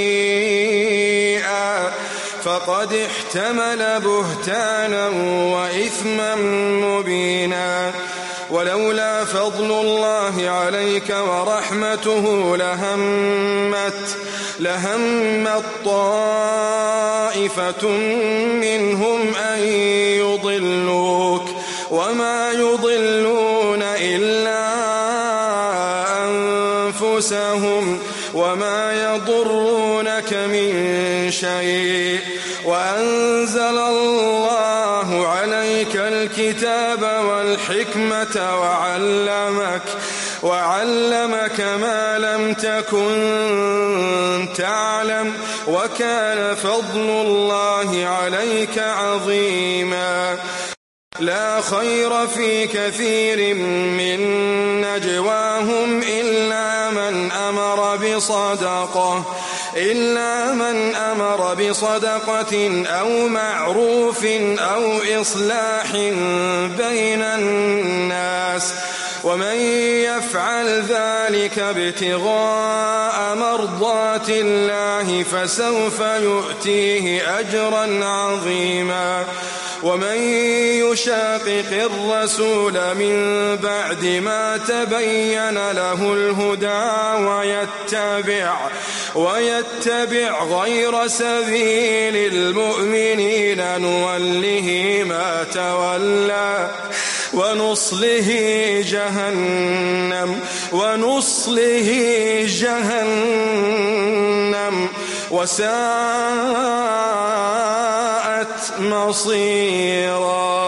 بريئا فقد احتمل بهتانا وإثما مبينا. ولولا فضل الله عليك ورحمته لهمت لهمت طائفة منهم أن يضلوك وما يضلون إلا أنفسهم وما يضرونك من شيء. وأنزل الله عليك الكتاب والحكمة وعلمك وعلمك ما لم تكن تعلم وكان فضل الله عليك عظيما. لا خير في كثير من نجواهم إلا من أمر بصدقة إلا من أمر بصدقة أو معروف أو إصلاح بين الناس ومن يفعل ذلك ابتغاء مرضات الله فسوف يؤتيه أجرا عظيما. ومن يشاقق الرسول من بعد ما تبين له الهدى ويتبع ويتبع غير سبيل المؤمنين نوله ما تولى ونصله جهنم ونصله جهنم وساءت مصيرا.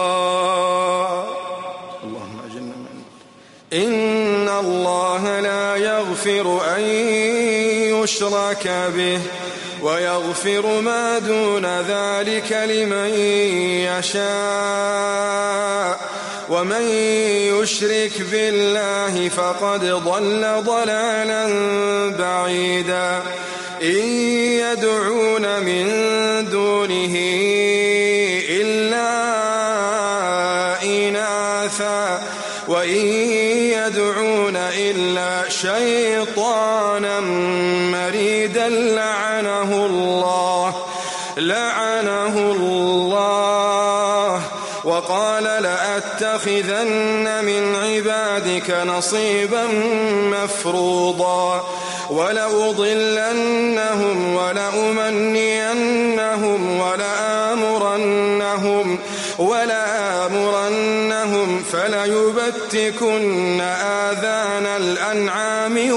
اللهم أجرنا من إن الله لا يغفر أن يشرك به ويغفر ما دون ذلك لمن يشاء ومن يشرك بالله فقد ضل ضلالا بعيدا. إن يدعون من دونه إلا إناثا وإن يدعون إلا شيطانا مريدا لعنه الله لعنه الله وقال لأتخذن من عبادك نصيبا مفروضا ولأضلنهم ولأمنينهم ولآمرنهم ولآمرنهم جهنم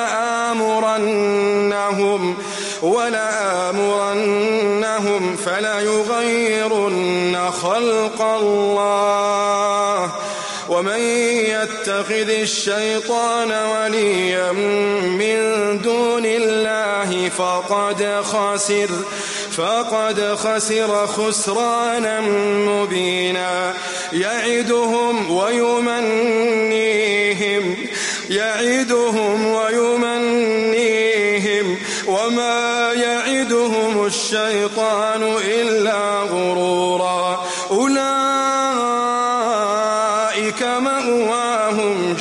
ولآمرنهم ولآمرنهم فليغيرن خلق الله ومن يتخذ الشيطان وليا من دون الله فقد خسر فقد خسر خسرانا مبينا يعدهم ويمنيهم يعدهم ويمنيهم وما يعدهم الشيطان إلا غرورا أولئك مأواهم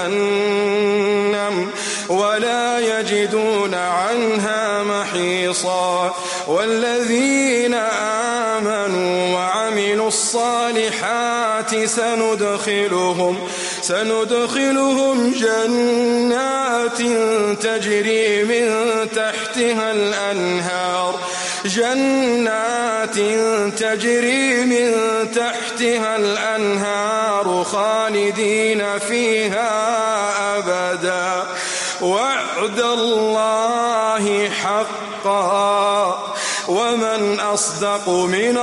جهنم ولا يجدون عنها محيصا والذين آمنوا وعملوا الصالحات سندخلهم سندخلهم جنات تجري من تحتها الأنهار جنات تجري من تحتها الأنهار خالدين فيها أبدا وعد الله حقا ومن أصدق من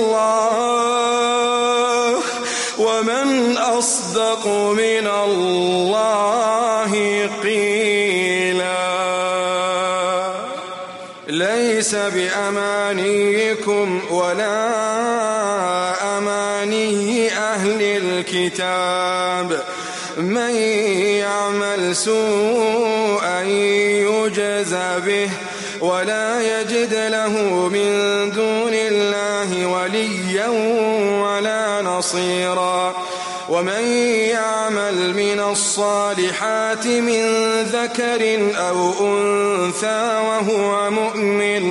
الله ومن أصدق من الله قيلا ليس بأمانيكم ولا أماني أهل الكتاب من يعمل سوءا يجز به ولا يجد له من دون الله وليا ولا نصيرا ومن يعمل من الصالحات من ذكر أو أنثى وهو مؤمن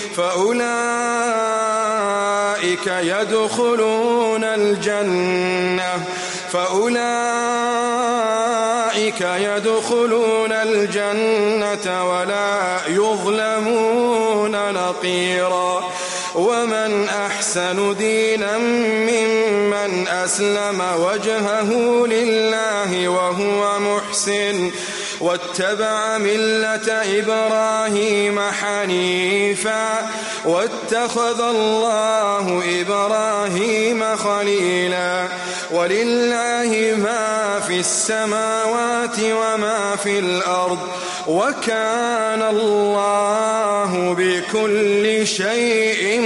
فأولئك يدخلون الجنة فأولئك يدخلون الجنة ولا يظلمون نقيرا ومن أحسن دينا ممن أسلم وجهه لله وهو محسن واتبع ملة إبراهيم حنيفا واتخذ الله إبراهيم خليلا ولله ما في السماوات وما في الأرض وكان الله بكل شيء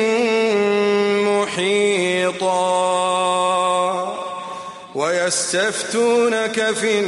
محيطا ويستفتونك في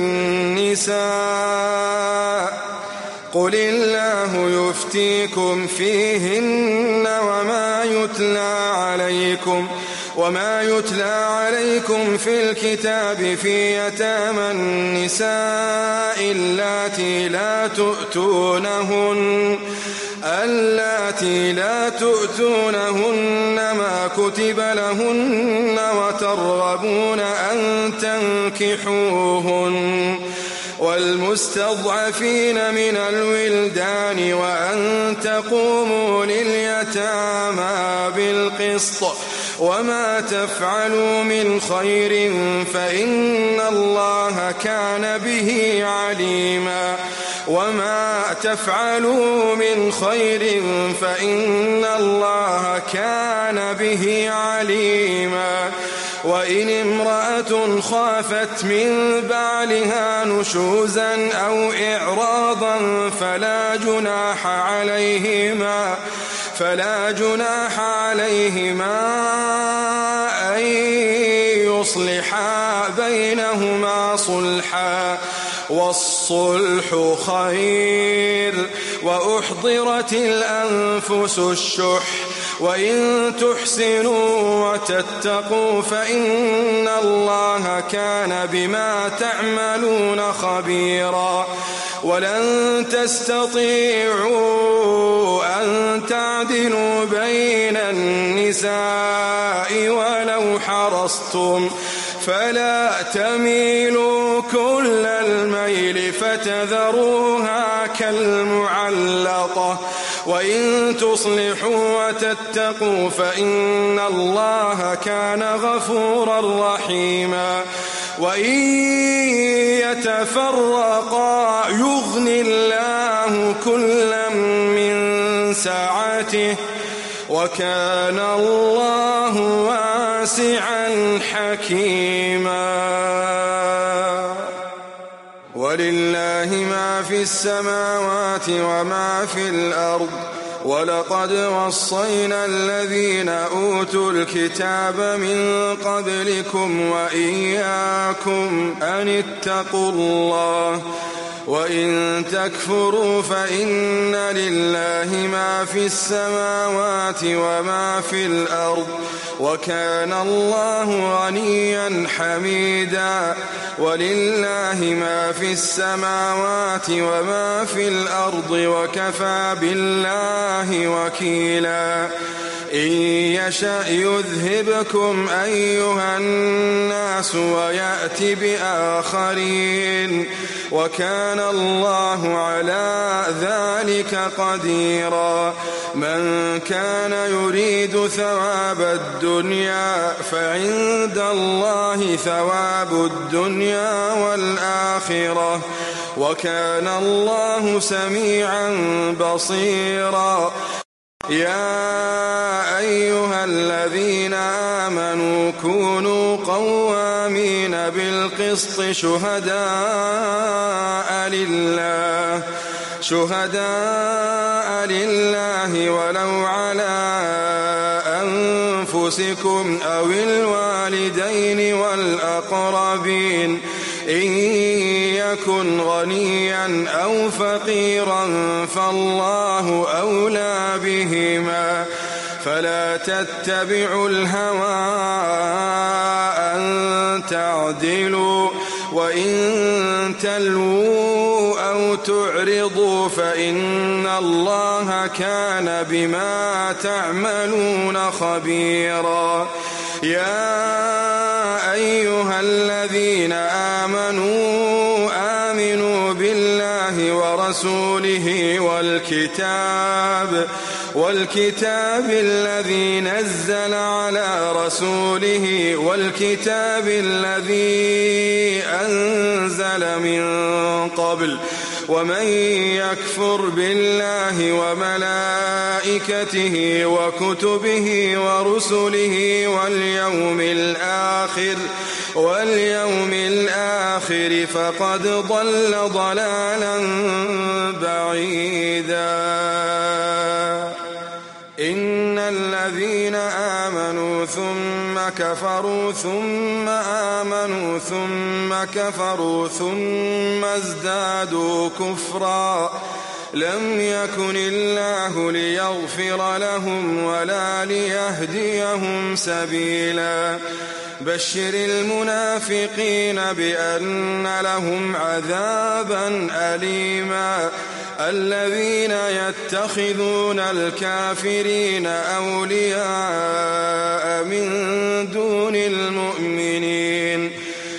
النساء قل الله يفتيكم فيهن وما يتلى عليكم وما يتلى عليكم في الكتاب في يتامى النساء اللاتي لا تؤتونهن اللاتي لا تؤتونهن ما كتب لهن وترغبون أن تنكحوهن والمستضعفين من الولدان وأن تقوموا لليتامى بالقسط وما تفعلوا من خير فإن الله كان به عليما وما تفعلوا من خير فإن الله كان به عليما وإن امرأة خافت من بعلها نشوزا أو إعراضا فلا جناح عليهما فلا جناح عليهما أن يصلحا بينهما صلحا والصلح خير وأحضرت الأنفس الشح وإن تحسنوا وتتقوا فإن الله كان بما تعملون خبيرا ولن تستطيعوا أن تعدلوا بين النساء ولو حرصتم فلا تميلوا كل الميل فتذروها كالمعلقة وإن تصلحوا وتتقوا فإن الله كان غفورا رحيما وإن يتفرقا يغن الله كلا من سعته وكان الله واسعا حكيما ولله ما في السماوات وما في الأرض ولقد وصينا الذين أوتوا الكتاب من قبلكم وإياكم أن اتقوا الله وإن تكفروا فإن لله ما في السماوات وما في الأرض وكان الله غنيا حميدا ولله ما في السماوات وما في الأرض وكفى بالله وكيلا إن يشأ يذهبكم أيها الناس ويأت بآخرين وكان الله على ذلك قديرا من كان يريد ثواب الدنيا فعند الله ثواب الدنيا والآخرة وكان الله سميعا بصيرا يا أيها الذين آمنوا كونوا قوامين بالقسط شهداء لله شهداء لله ولو على أنفسكم أو الوالدين والأقربين إن يكن غنيا أو فقيرا فالله أولى بهما فلا تتبعوا الهوى أن تعدلوا وإن تلووا أو تعرضوا فإن الله كان بما تعملون خبيرا يا أيها الذين آمنوا آمنوا بالله ورسوله والكتاب والكتاب الذي نزل على رسوله والكتاب الذي أنزل من قبل ومن يكفر بالله وملائكته وكتبه ورسله واليوم الآخر واليوم الآخر فقد ضل ضلالا بعيدا إن الذين آمنوا ثم كفروا ثم آمنوا ثم كفروا ثم ازدادوا كفرا لم يكن الله ليغفر لهم ولا ليهديهم سبيلا بشر المنافقين بأن لهم عذابا أليما الذين يتخذون الكافرين أولياء من دون المؤمنين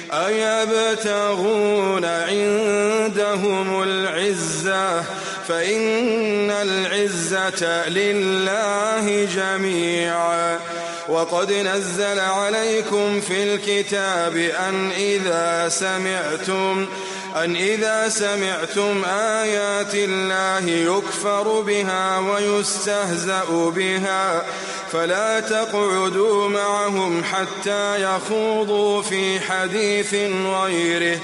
أيبتغون عندهم العزة فإن العزة لله جميعا وقد نزل عليكم في الكتاب أن إذا سمعتم أن إذا سمعتم آيات الله يكفر بها ويستهزأ بها فلا تقعدوا معهم حتى يخوضوا في حديث غيره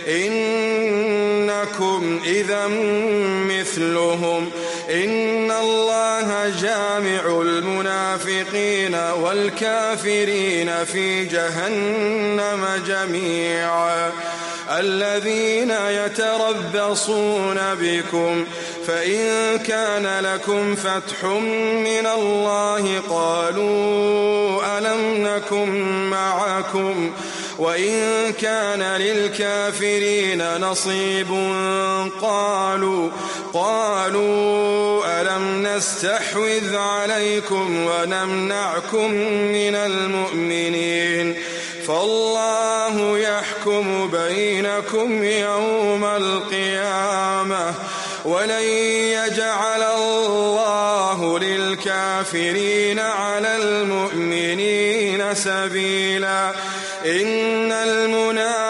إنكم إذا مثلهم إن الله جامع المنافقين والكافرين في جهنم جميعا الذين يتربصون بكم فإن كان لكم فتح من الله قالوا ألم نكن معكم وإن كان للكافرين نصيب قالوا قالوا ألم نستحوذ عليكم ونمنعكم من المؤمنين فالله يحكم بينكم يوم القيامة ولن يجعل الله للكافرين على المؤمنين سبيلا إن المنافقين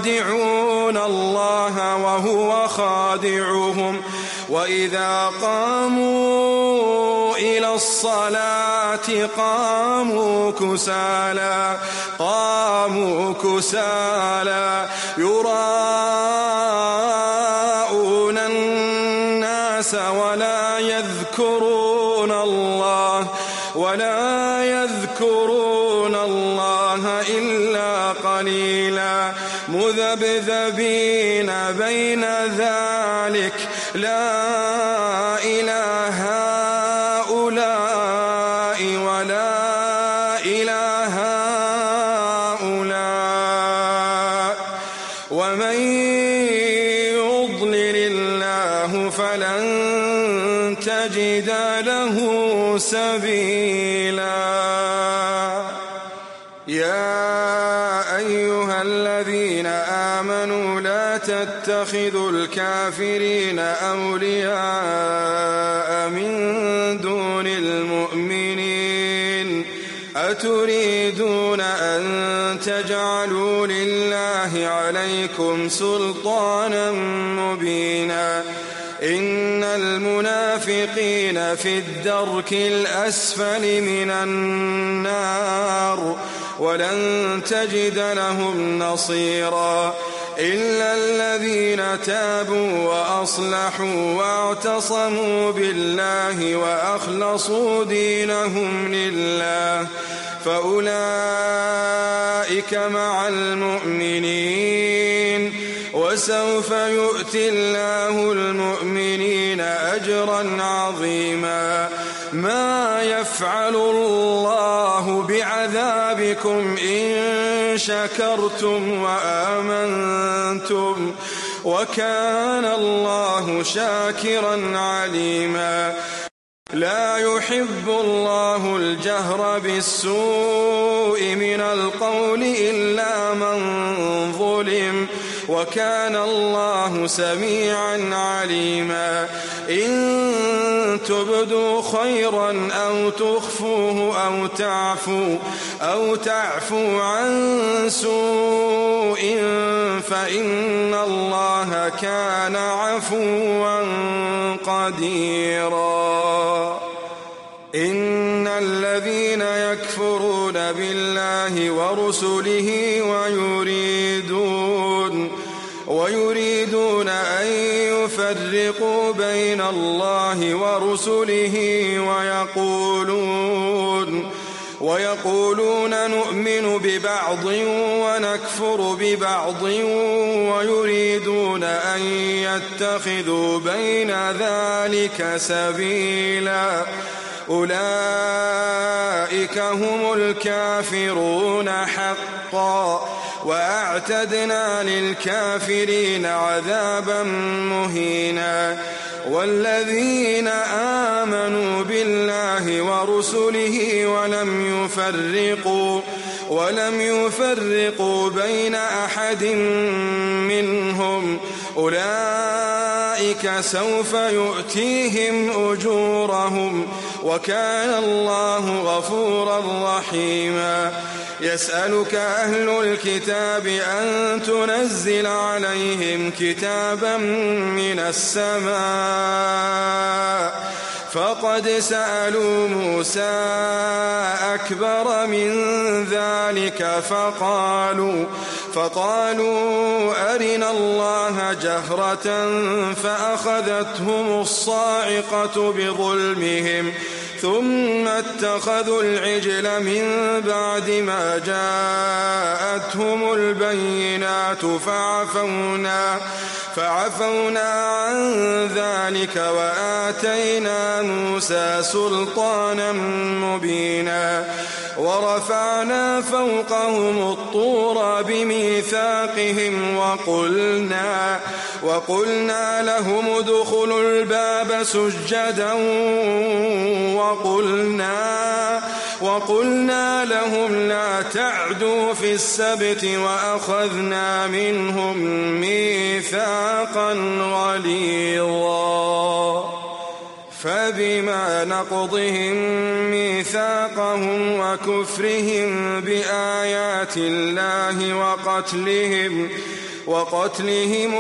يخادعون الله وهو خادعهم وإذا قاموا إلى الصلاة قاموا كسالى قاموا كسالى يراءون الناس ولا يذكرون الله ولا يذكرون الله إلا قليلا مذبذبين بين ذلك لا إله هؤلاء ولا إله هؤلاء ومن يضلل الله فلن تجد له سبيلا. يا أيها الذين آمنوا لا تتخذوا الكافرين أولياء من دون المؤمنين أتريدون أن تجعلوا لله عليكم سلطانا مبينا إن المنافقين في الدرك الأسفل من النار ولن تجد لهم نصيرا إلا الذين تابوا وأصلحوا واعتصموا بالله وأخلصوا دينهم لله فأولئك مع المؤمنين وسوف يؤتي الله المؤمنين أجرا عظيما. ما يفعل الله بعذابكم إن شكرتم وآمنتم وكان الله شاكرا عليما. لا يحب الله الجهر بالسوء من القول إلا من ظلم وكان الله سميعا عليما. إن تبدوا خيرا أو تخفوه أو تعفوا أو تعفوا عن سوء فإن الله كان عفوا قديرا. إن الذين يكفرون بالله ورسله ويريدون ويريدون أن يفرقوا بين الله ورسله ويقولون ويقولون نؤمن ببعض ونكفر ببعض ويريدون أن يتخذوا بين ذلك سبيلا أولئك هم الكافرون حقا وأعتدنا للكافرين عذابا مهينا. والذين آمنوا بالله ورسله ولم يفرقوا ولم يفرقوا بين أحد منهم أولئك سوف يؤتيهم أجورهم وكان الله غفورا رحيما. يسألك أهل الكتاب أن تنزل عليهم كتابا من السماء فقد سألوا موسى أكبر من ذلك فقالوا فقالوا أرنا الله جهرة فأخذتهم الصاعقة بظلمهم ثم اتخذوا العجل من بعد ما جاءتهم البينات فعفونا فعفونا عن ذلك وآتينا موسى سلطانا مبينا. ورفعنا فوقهم الطور بميثاقهم وقلنا وقلنا لهم ادخلوا الباب سجدا وقلنا وقلنا لهم لا تعدوا في السبت وأخذنا منهم ميثاقا غليظا. فبما نقضهم ميثاقهم وكفرهم بآيات الله وقتلهم وقتلهم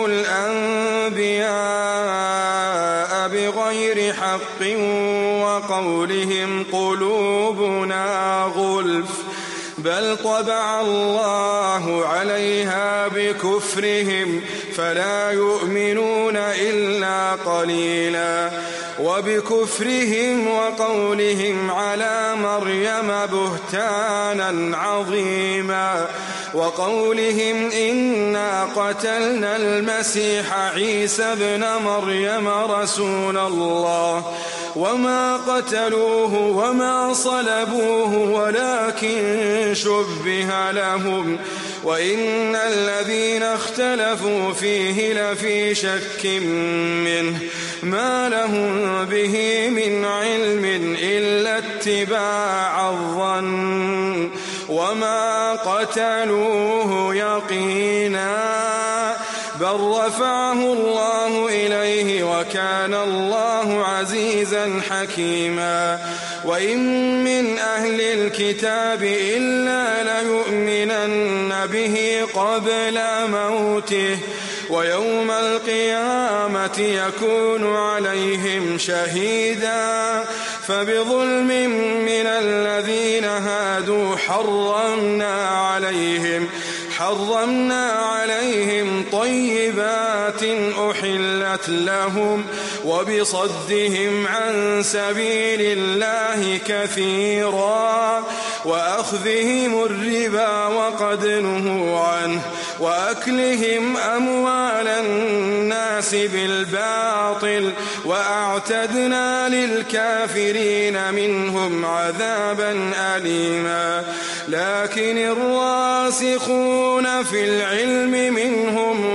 الأنبياء بغير حق وقولهم قلوبنا غلف بل طبع الله عليها بكفرهم فلا يؤمنون إلا قليلا وبكفرهم وقولهم على مريم بهتانا عظيما وقولهم إنا قتلنا المسيح عيسى ابن مريم رسول الله وما قتلوه وما صلبوه ولكن شبه لهم وإن الذين اختلفوا فيه لفي شك منه ما لهم به من علم إلا اتباع الظن وما قتلوه يقينا بل رفعه الله إليه وكان الله عزيزا حكيما وإن من أهل الكتاب إلا ليؤمنن به قبل موته ويوم القيامة يكون عليهم شهيدا فبظلم من الذين هادوا حرمنا عليهم حرمنا عليهم طيبات أحلت لهم وبصدهم عن سبيل الله كثيرا وأخذهم الربا وقد نهوا عنه وأكلهم أموال الناس بالباطل وأعتدنا للكافرين منهم عذابا أليما لكن الراسخون في العلم منهم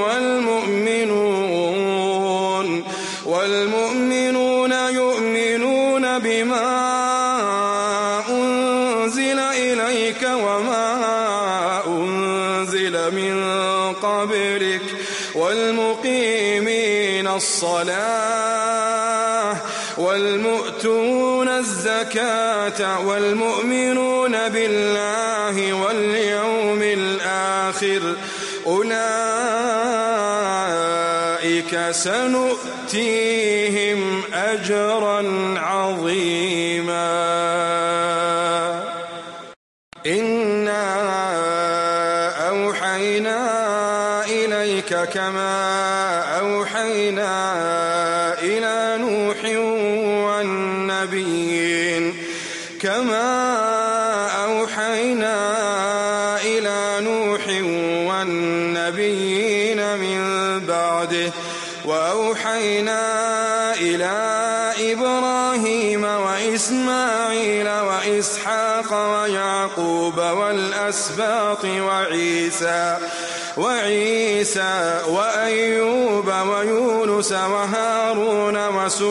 والمؤمنون والمؤمنون يؤمنون بما أنزل إليك وما أنزل من قبلك والمقيمين الصلاة والمؤتون الزكاة والمؤمنون بالله واليوم الآخر أولئك سنؤتيهم أجرا عظيما إنا أوحينا إليك كما أوحينا إلى نوح والنبيين كما أوحينا إلى نوح والنبيين من بعده وأوحينا إلى إبراهيم وإسماعيل وإسحاق ويعقوب والأسباط وعيسى وعيسى وأيوب ويونس وهارون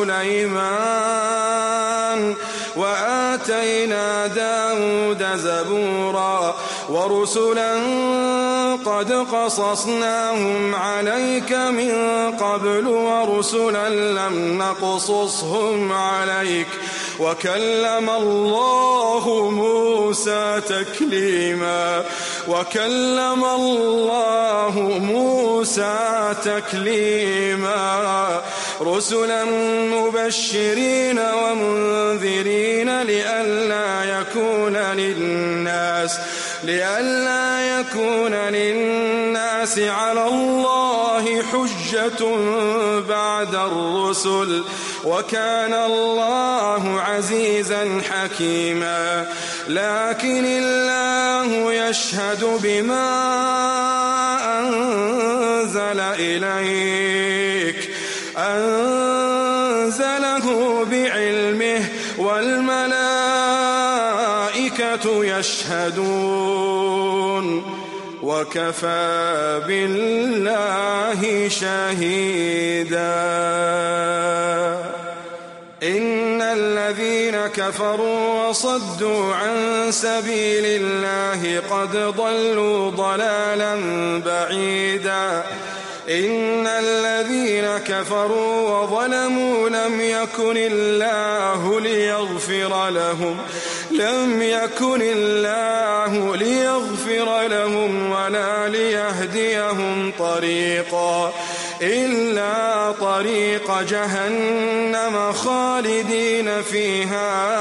وسليمان وآتينا داود زبورا ورسلا قد قصصناهم عليك من قبل ورسلا لم نقصصهم عليك وكلم الله موسى تكليما وكلم الله موسى تكليما رسلا مبشرين ومنذرين لئلا يكون للناس لئلا يكون للناس على الله حجة بعد الرسل وكان الله عزيزا حكيما لكن الله يشهد بما أنزل إليك أنزله بعلمه والملائكة يشهدون وكفى بالله شهيدا إن الذين كفروا وصدوا عن سبيل الله قد ضلوا ضلالا بعيدا إن الذين كفروا وظلموا لم يكن الله ليغفر لهم لم يكن الله ليغفر لهم ولا ليهديهم طريقا إلا طريق جهنم خالدين فيها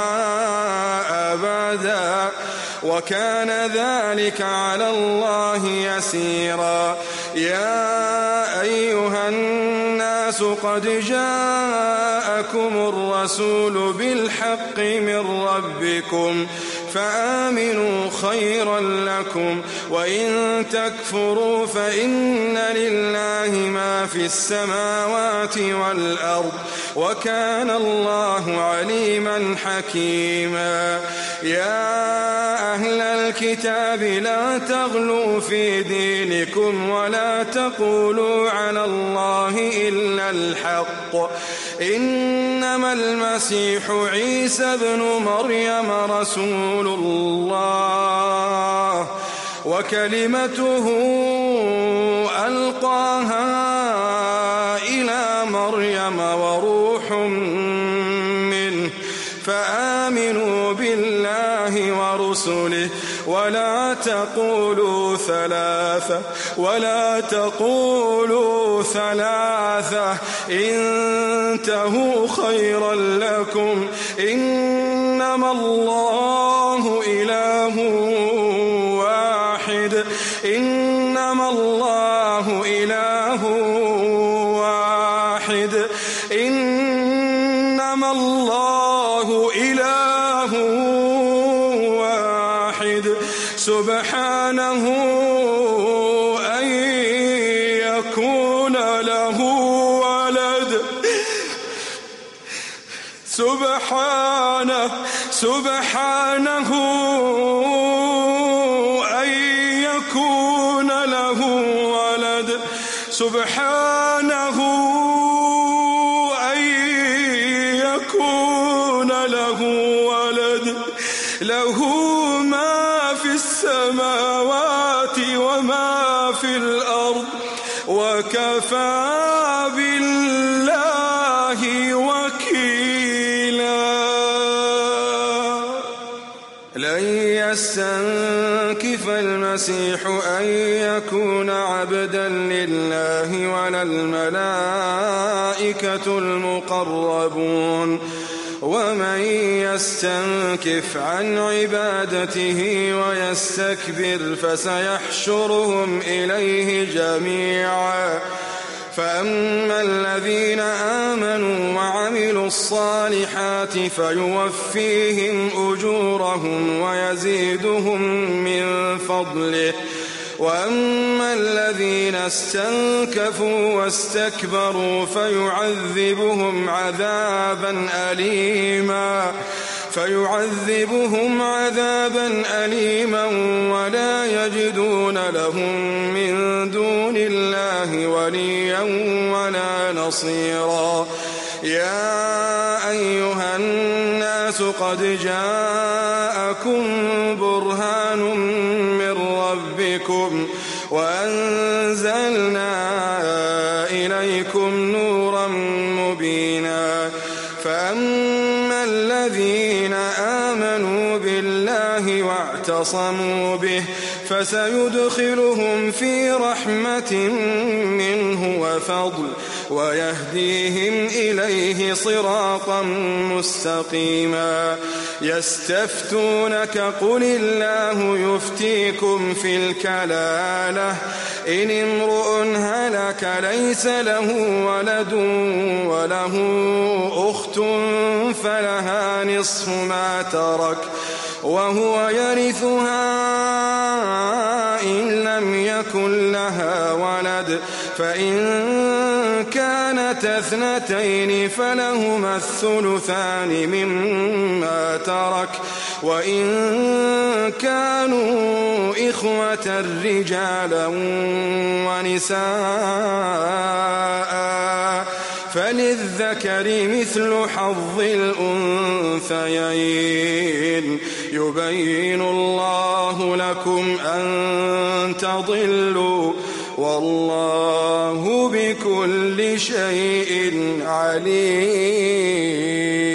أبدا وكان ذلك على الله يسيرا. يا أيها الناس قد جاءكم الرسول بالحق من ربكم فآمنوا خيرا لكم وإن تكفروا فإن لله ما في السماوات والأرض وكان الله عليما حكيما. يا أهل الكتاب لا تغلوا في دينكم ولا تقولوا على الله إلا الحق إنما المسيح عيسى ابن مريم رسول الله وكلمته ألقاها إلى مريم وروح منه فآمنوا بالله ورسله ولا تقولوا ثلاثة ولا تقولوا ثلاثة انتهوا خيرا لكم إنما الله إله واحد إنما الله إله واحد إنما الله إله واحد سبحانه أن يكون له ولد سبحانه سبحانه أن يكون له ولد سبحانه أن يكون له ولد له ما في السماوات وما في الأرض وكفى بالله وكيلا. لن يستنكف المسيح أن يكون عبدا لله ولا الملائكة المقربون ومن يستنكف عن عبادته ويستكبر فسيحشرهم إليه جميعا. فأما الذين آمنوا وعملوا الصالحات فيوفيهم أجورهم ويزيدهم من فضله وأما الذين استنكفوا واستكبروا فيعذبهم عذابا أليما فيعذبهم عذابا أليما ولا يجدون لهم من دون الله وليا ولا نصيرا. يا أيها الناس قد جاءكم برهان من ربكم وأنزلنا إليكم نورا مبينا. فأما الذين آمنوا بالله واعتصموا به فسيدخلهم في رحمة منه وفضل ويهديهم إليه صراطا مستقيما. يستفتونك قل الله يفتيكم في الكلالة إن امرؤ هلك ليس له ولد وله أخت فلها نصف ما ترك وهو يرثها إن لم يكن لها ولد فإن كانت اثنتين فلهما الثلثان مما ترك وإن كانوا إخوة رجالا ونساء فللذكر مثل حظ الأنثيين يبين الله لكم أن تضلوا والله بكل شيء عليم.